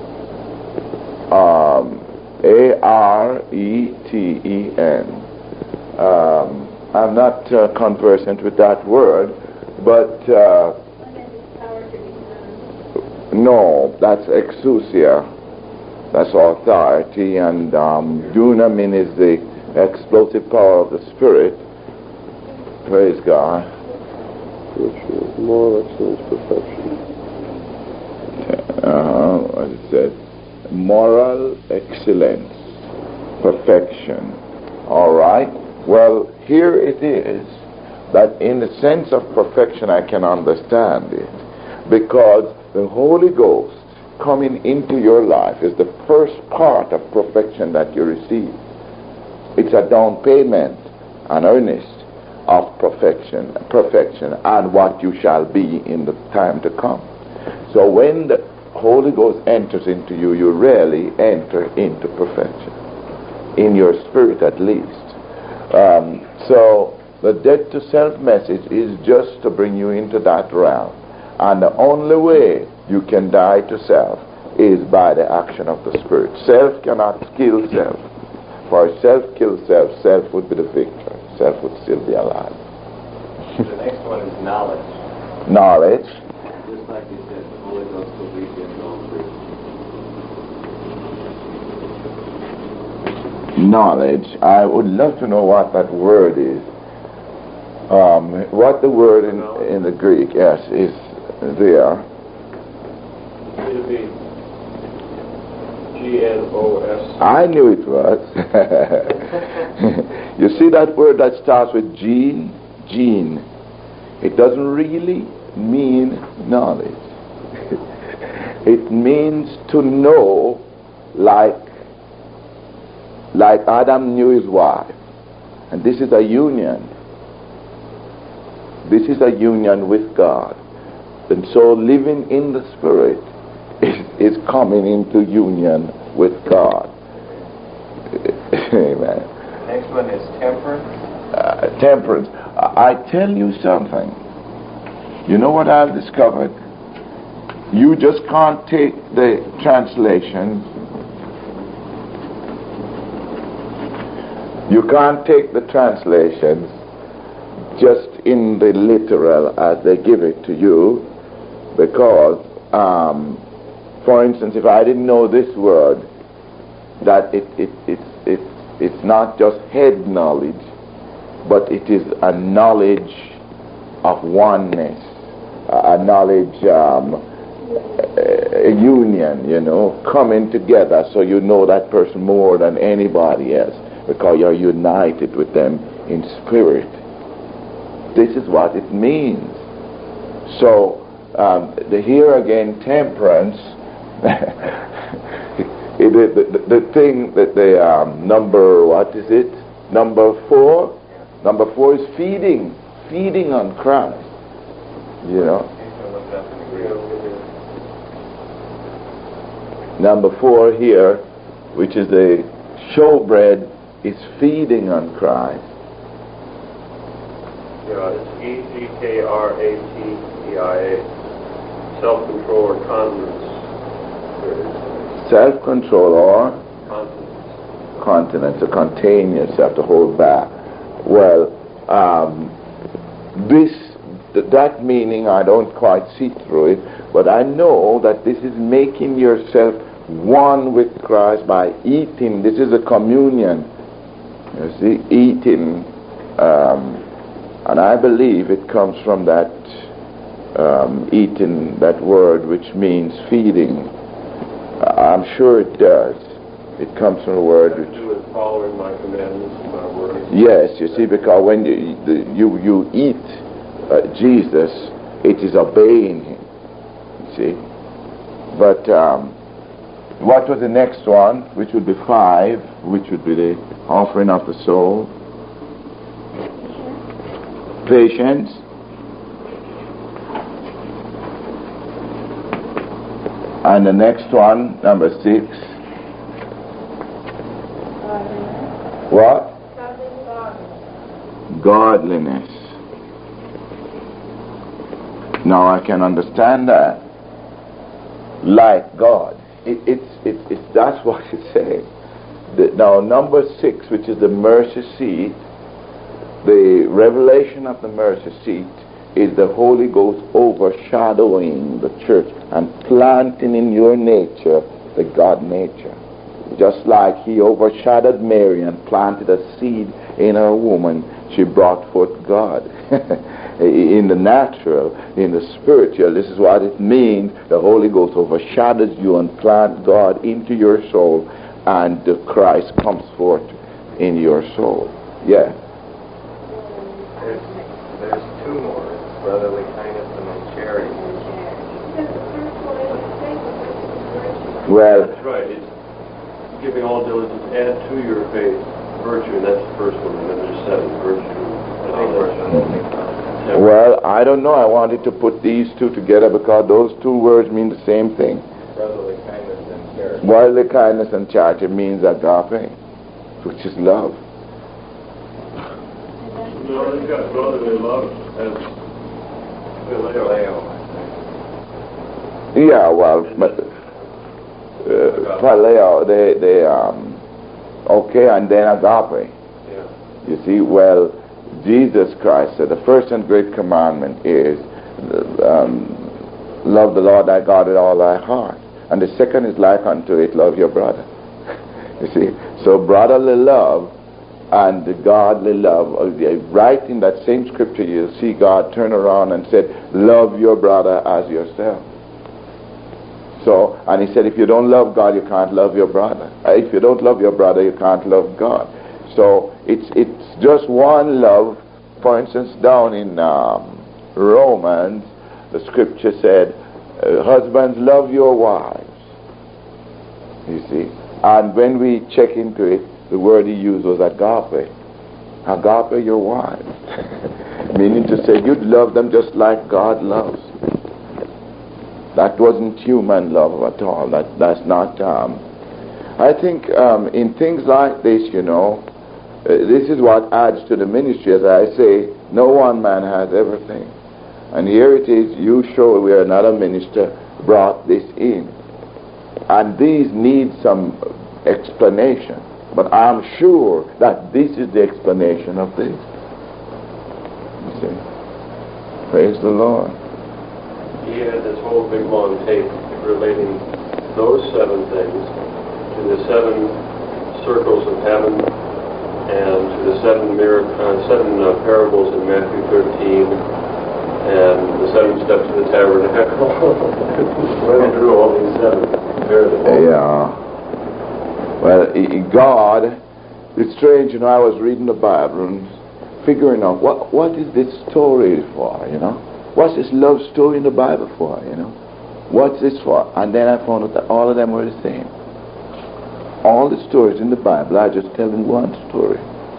A-R-E-T-E-N. I'm not conversant with that word, but no, that's exousia. That's authority, and dunamin is the explosive power of the Spirit. Praise God. Moral excellence, perfection. What it said. Moral excellence, perfection. All right. Well, here it is that in the sense of perfection I can understand it, because the Holy Ghost coming into your life is the first part of perfection that you receive. It's a down payment, an earnest of perfection, and what you shall be in the time to come. So when the Holy Ghost enters into you, you really enter into perfection, in your spirit at least. So the death to self message is just to bring you into that realm. And the only way you can die to self is by the action of the Spirit. Self cannot kill self. For self kills self, self would be the victor. Self would still be alive. The next one is knowledge. Knowledge. Just like you said, the Holy Ghost will lead you into all truth. knowledge. I would love to know what that word is. What the word in the Greek, yes, is there. It'll be G-N-O-S. I knew it was. You see that word that starts with gene? Gene. It doesn't really mean knowledge. It means to know, like Adam knew his wife. And this is a union. This is a union with God. And so living in the Spirit is coming into union with God. Amen. Next one is temperance. Temperance. I tell you something. You know what I've discovered? You just can't take the translations. You can't take the translations just in the literal as they give it to you, because, for instance, if I didn't know this word, that it's not just head knowledge, but it is a knowledge of oneness, a knowledge, a union, coming together, so you know that person more than anybody else, because you're united with them in spirit. This is what it means. So, here again, temperance, the thing that number 4? Number 4 is feeding on Christ, Number 4 here, which is the showbread, is feeding on Christ. Yeah, it's E-C-K-R-A-T-E-I-A. Self-control or continence. Self-control or Continence. continence, to contain yourself, to hold back. Well, that meaning I don't quite see through it, but I know that this is making yourself one with Christ by eating. This is a communion. You see, eating, and I believe it comes from that eating, that word which means feeding. I'm sure it does. It comes from a word which... Do with following my commandments and my words. Yes, you see, because when you eat Jesus, it is obeying him. You see? But what was the next one, which would be 5, which would be the offering of the soul? Patience. And the next one, number 6. What? Godliness. Now I can understand that. Like God. That's what it's saying. Now number 6, which is the mercy seat, the revelation of the mercy seat is the Holy Ghost overshadowing the church and planting in your nature the God nature. Just like he overshadowed Mary and planted a seed in her woman, she brought forth God. In the natural, in the spiritual, this is what it means. The Holy Ghost overshadows you and plants God into your soul, and the Christ comes forth in your soul. Yeah. There's 2 more. Brotherly kindness and then charity. Well, That's right. It's giving all diligence, add to your faith virtue, and that's the first one. And then there's 7, virtue, knowledge. Well, I don't know. I wanted to put these 2 together because those 2 words mean the same thing. Brotherly kindness and charity. Brotherly kindness and charity means agape, which is love. No, they've got brotherly love as phileo. Yeah, well, phileo, they okay, and then agape. Yeah. You see, well, Jesus Christ said the first and great commandment is love the Lord thy God with all thy heart. And the second is like unto it, love your brother. You see? So brotherly love and the godly love. Right in that same scripture, you'll see God turn around and said, love your brother as yourself. So, and he said, if you don't love God, you can't love your brother. If you don't love your brother, you can't love God. So it's just one love. For instance, down in Romans, the scripture said, husbands, love your wives. You see? And when we check into it, the word he used was agape. Agape your wives. Meaning to say you'd love them just like God loves. That wasn't human love at all. That's not... I think in things like this, this is what adds to the ministry. As I say, no one man has everything. And here it is, you show where another minister brought this in. And these need some explanation. But I'm sure that this is the explanation of this. You see? Praise the Lord. He had this whole big long tape relating those 7 things to the 7 circles of heaven and to the 7 parables in Matthew 13 and the 7 steps of the tabernacle. Went through all these 7. Yeah. Well, God, it's strange, I was reading the Bible and figuring out what is this story for, What's this love story in the Bible for, What's this for? And then I found out that all of them were the same. All the stories in the Bible are just telling one story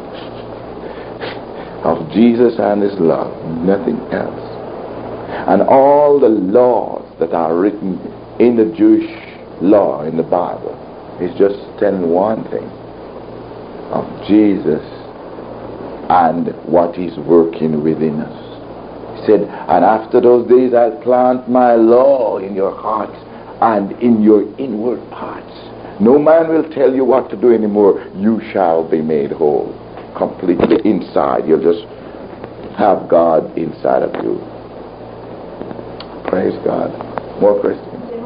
of Jesus and his love, nothing else. And all the laws that are written in the Jewish law in the Bible is just telling one thing of Jesus and what he's working within us. He said, and after those days I'll plant my law in your hearts and in your inward parts. No man will tell you what to do anymore. You shall be made whole, completely inside. You'll just have God inside of you. Praise God. More questions?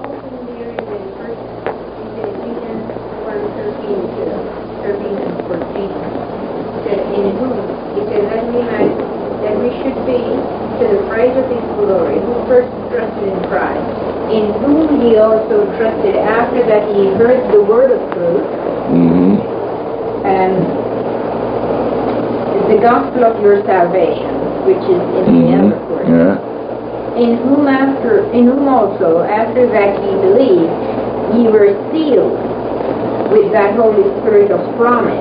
That we should be to the praise of his glory, who first trusted in Christ, in whom he also trusted after that he heard the word of truth, and the gospel of your salvation, which is in the other portion. Yeah. In whom also after that ye believed, ye were sealed with that Holy Spirit of promise,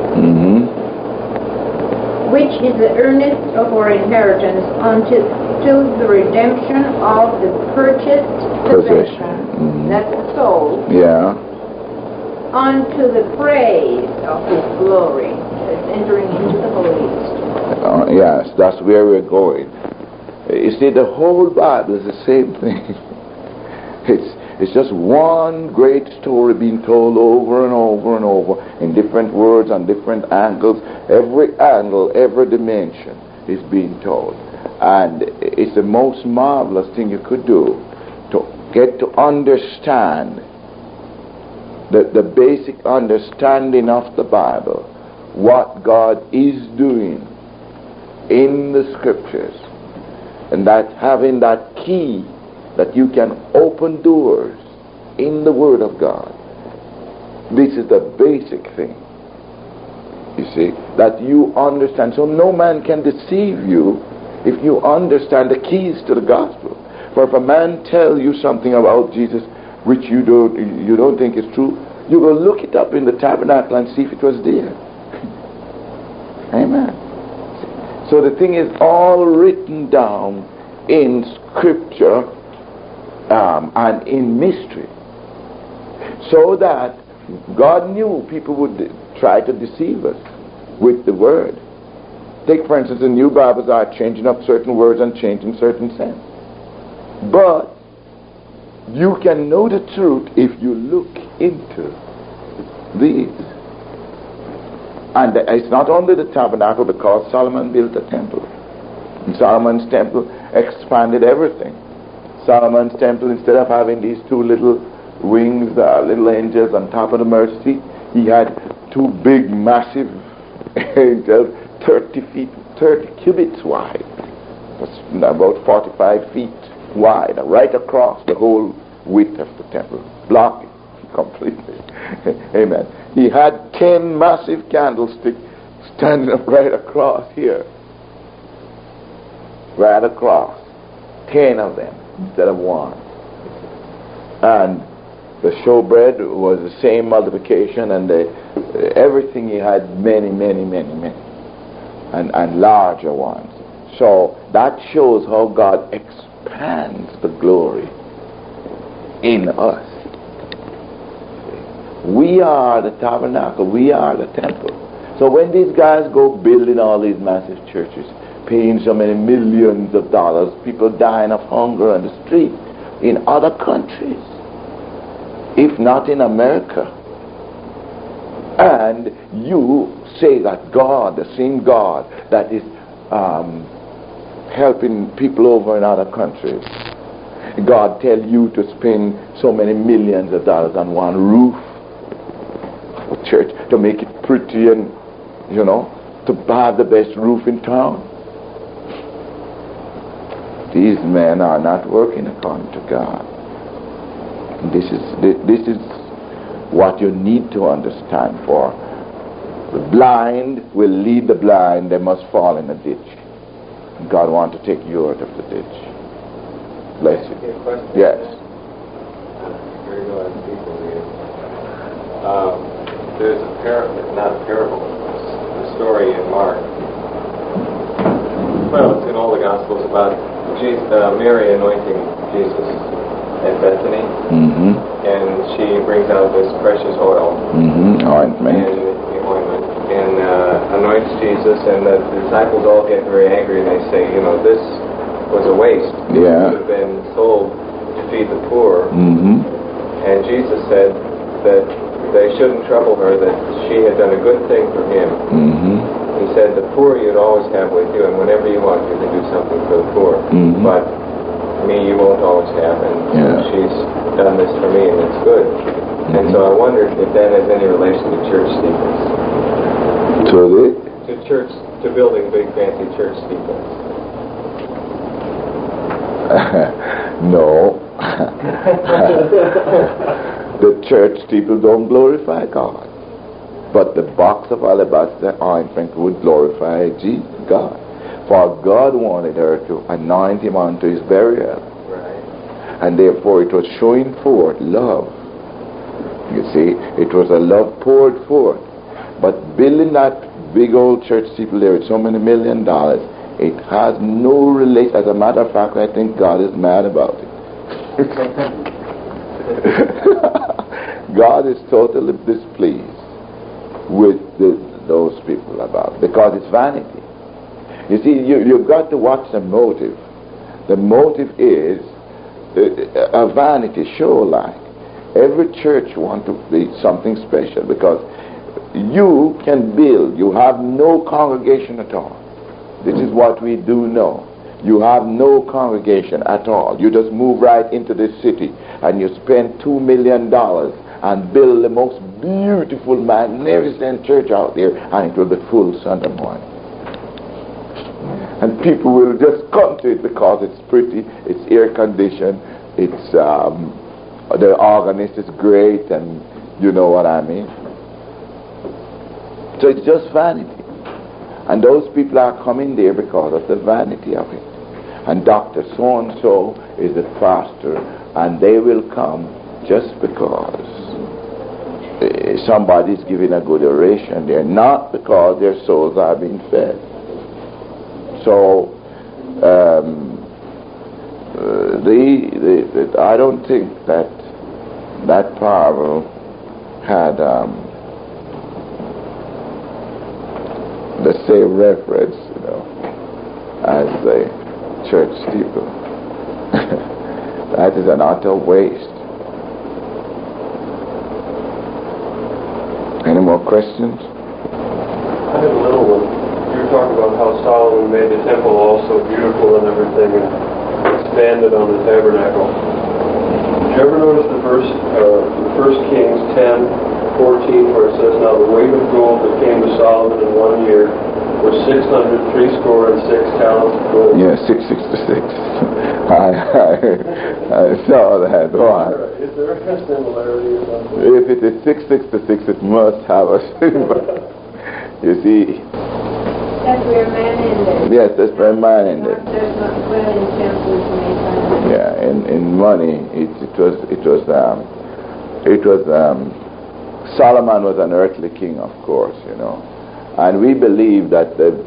which is the earnest of our inheritance until the redemption of the purchased possession. That's the soul. Yeah. Unto the praise of his glory. That's entering into the holiest. Yes, that's where we're going. You see, the whole Bible is the same thing. It's just one great story being told over and over and over in different words and different angles. Every angle, every dimension is being told. And it's the most marvelous thing you could do to get to understand the basic understanding of the Bible, what God is doing in the Scriptures, and that having that key that you can open doors in the Word of God. This is the basic thing, you see, that you understand. So no man can deceive you if you understand the keys to the gospel. For if a man tell you something about Jesus which you don't think is true, you go look it up in the tabernacle and see if it was there. Amen. So the thing is all written down in Scripture and in mystery, so that God knew people would try to deceive us with the Word. Take, for instance, the new Bibles are changing up certain words and changing certain sense. But you can know the truth if you look into these. And it's not only the tabernacle, because Solomon built a temple. And Solomon's temple expanded everything. Solomon's temple, instead of having these two little wings, little angels on top of the mercy seat, he had two big, massive angels, 30 cubits wide. That's about 45 feet wide, right across the whole width of the temple, blocking completely. Amen. He had 10 massive candlesticks standing up right across here. Right across. 10 of them instead of one. And the showbread was the same multiplication, and everything he had many. And larger ones. So that shows how God expands the glory in us. We are the tabernacle. We are the temple. So when these guys go building all these massive churches, paying so many millions of dollars, people dying of hunger on the street in other countries, if not in America, and you say that God, the same God that is helping people over in other countries, God tell you to spend so many millions of dollars on one roof of church to make it pretty and, to have the best roof in town. These men are not working according to God. This is what you need to understand. For the blind will lead the blind, they must fall in a ditch. God wants to take you out of the ditch. Bless you. Yes. Very good. There's a parable, not a parable, a story in Mark. Well, it's in all the Gospels about Mary anointing Jesus at Bethany, and she brings out this precious oil, ointment, and anoints Jesus, and the disciples all get very angry, and they say, this was a waste. It should have been sold to feed the poor. And Jesus said that they shouldn't trouble her, that she had done a good thing for him. He said, the poor you'd always have with you, and whenever you want, you can do something for the poor. But me, you won't always have, and she's done this for me, and it's good. And so I wondered if that has any relation to church steeples. To building big, fancy church steeples. No. The church steeple don't glorify God. But the box of alabaster ointment would glorify God. For God wanted her to anoint him unto his burial. Right. And therefore it was showing forth love. You see, it was a love poured forth. But building that big old church steeple there with so many $1 million, it has no relation. As a matter of fact, I think God is mad about it. God is totally displeased with those people about, because it's vanity. You see, you've got to watch the motive. The motive is a vanity show, like. Every church wants to be something special, because you can build. You have no congregation at all. This is what we do know. You have no congregation at all. You just move right into this city and you spend $2 million and build the most beautiful, magnificent church out there, and it will be full Sunday morning. And people will just come to it because it's pretty, it's air conditioned, it's the organist is great, and you know what I mean. So it's just vanity. And those people are coming there because of the vanity of it. And Dr. So-and-so is a pastor, and they will come just because somebody's giving a good oration there, not because their souls are being fed. So, I don't think that parable had the same reference, as the church steeple. That is an utter waste. Any more questions? I have a little one. You were talking about how Solomon made the temple all so beautiful and everything, and expanded on the tabernacle. Did you ever notice the verse, 1 Kings 10, 14, where it says, "Now the weight of gold that came to Solomon in 1 year was 666 talents of gold." Yeah, 666. I saw that. Why? Is there a similarity or something? If it is 666, it must have a symbol. You see? That's where man ended. Yes, that's where man ended. There's not well in temples made. Yeah, in money, Solomon was an earthly king, of course, you know, and we believe that the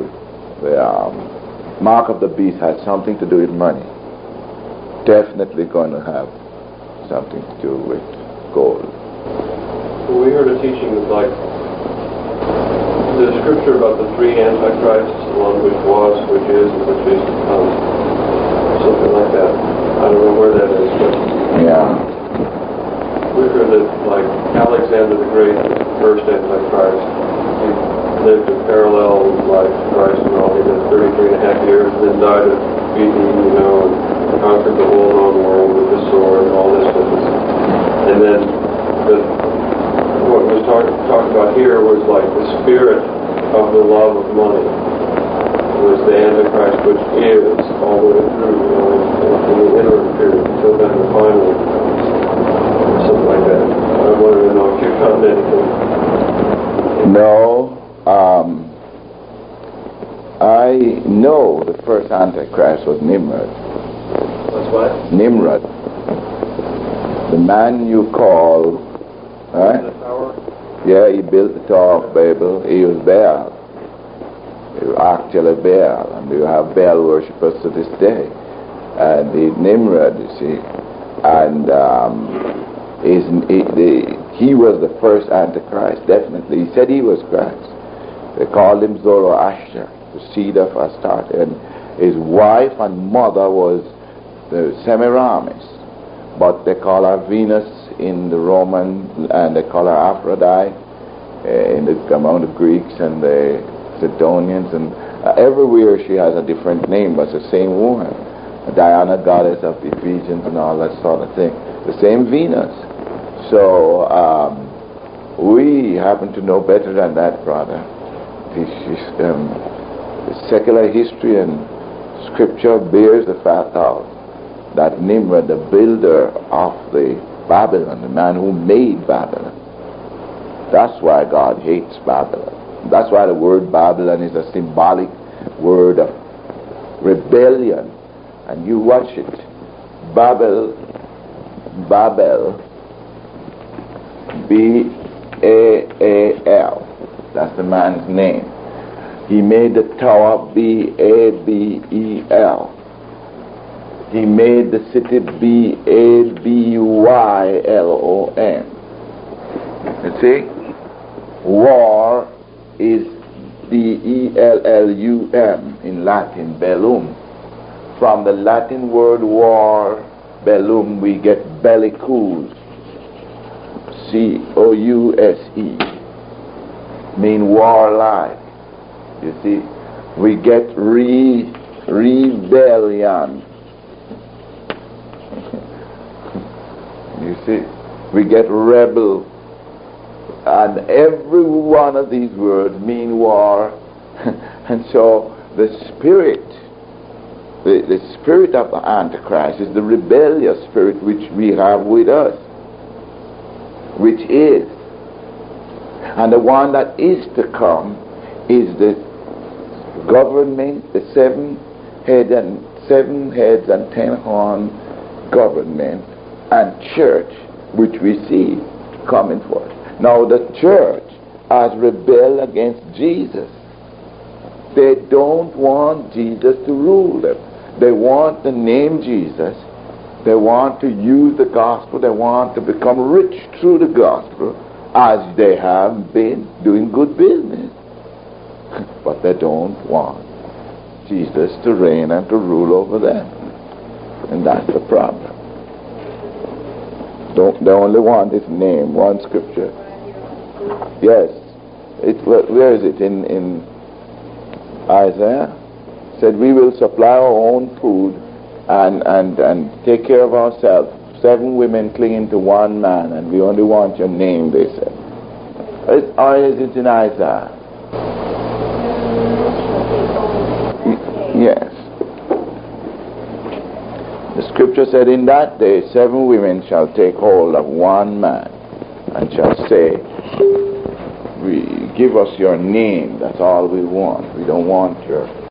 mark of the beast has something to do with money. Definitely going to have something to do with gold. Well, we heard a teaching that, like, the scripture about the three antichrists, the one which was, which is, and which is to come, something like that. I don't know where that is, but Yeah. we heard that, like, Alexander the Great was the first antichrist. He lived a parallel life to Christ and all. He lived 33 and a half years, and then died of beating, you know, and conquered the whole known world with his sword and all this business. And then what was talked about here was like the spirit of the love of money was the Antichrist, which is all the way through, you know, in the interim period until then the final something like that. I wanted to know if you found anything. No. I know the first Antichrist was Nimrod. That's what? Nimrod. The man you call, right? The tower? Yeah, he built the Tower of Babel. He was Baal. He was actually Baal. And you have Baal worshippers to this day. And the Nimrod, you see. And he was the first Antichrist, definitely. He said he was Christ. They called him Zoroaster, the seed of Astarte. And his wife and mother was the Semiramis. But they call her Venus in the Roman, and they call her Aphrodite among the Greeks and the Sidonians, and everywhere she has a different name, but it's the same woman. Diana, goddess of the Ephesians and all that sort of thing. The same Venus. So we happen to know better than that, brother. Secular history and scripture bears the fact out that Nimrod, the builder of the Babylon, the man who made Babylon. That's why God hates Babylon. That's why the word Babylon is a symbolic word of rebellion. And you watch it. Babel, B-A-A-L. That's the man's name. He made the tower, B-A-B-E-L. He made the city, B-A-B-Y-L-O-N. You see? War is B-E-L-L-U-M in Latin, bellum. From the Latin word war, bellum, we get bellicose, C-O-U-S-E, mean warlike. You see, we get rebellion. You see, we get rebel. And every one of these words mean war. And so the spirit of the Antichrist is the rebellious spirit which we have with us, which is. And the one that is to come is the government, the seven heads and 10 horn government and church, which we see coming forth. Now the church has rebelled against Jesus. They don't want Jesus to rule them. They want the name Jesus. They want to use the gospel. They want to become rich through the gospel, as they have been doing good business. But they don't want Jesus to reign and to rule over them. And that's the problem. They only want his name, one scripture. Yes. Where is it? In Isaiah? It said, we will supply our own food and take care of ourselves. 7 women clinging to one man, and we only want your name, they said. Or is it in Isaiah? Yes. The scripture said, in that day 7 women shall take hold of one man and shall say, give us your name, that's all we want. We don't want your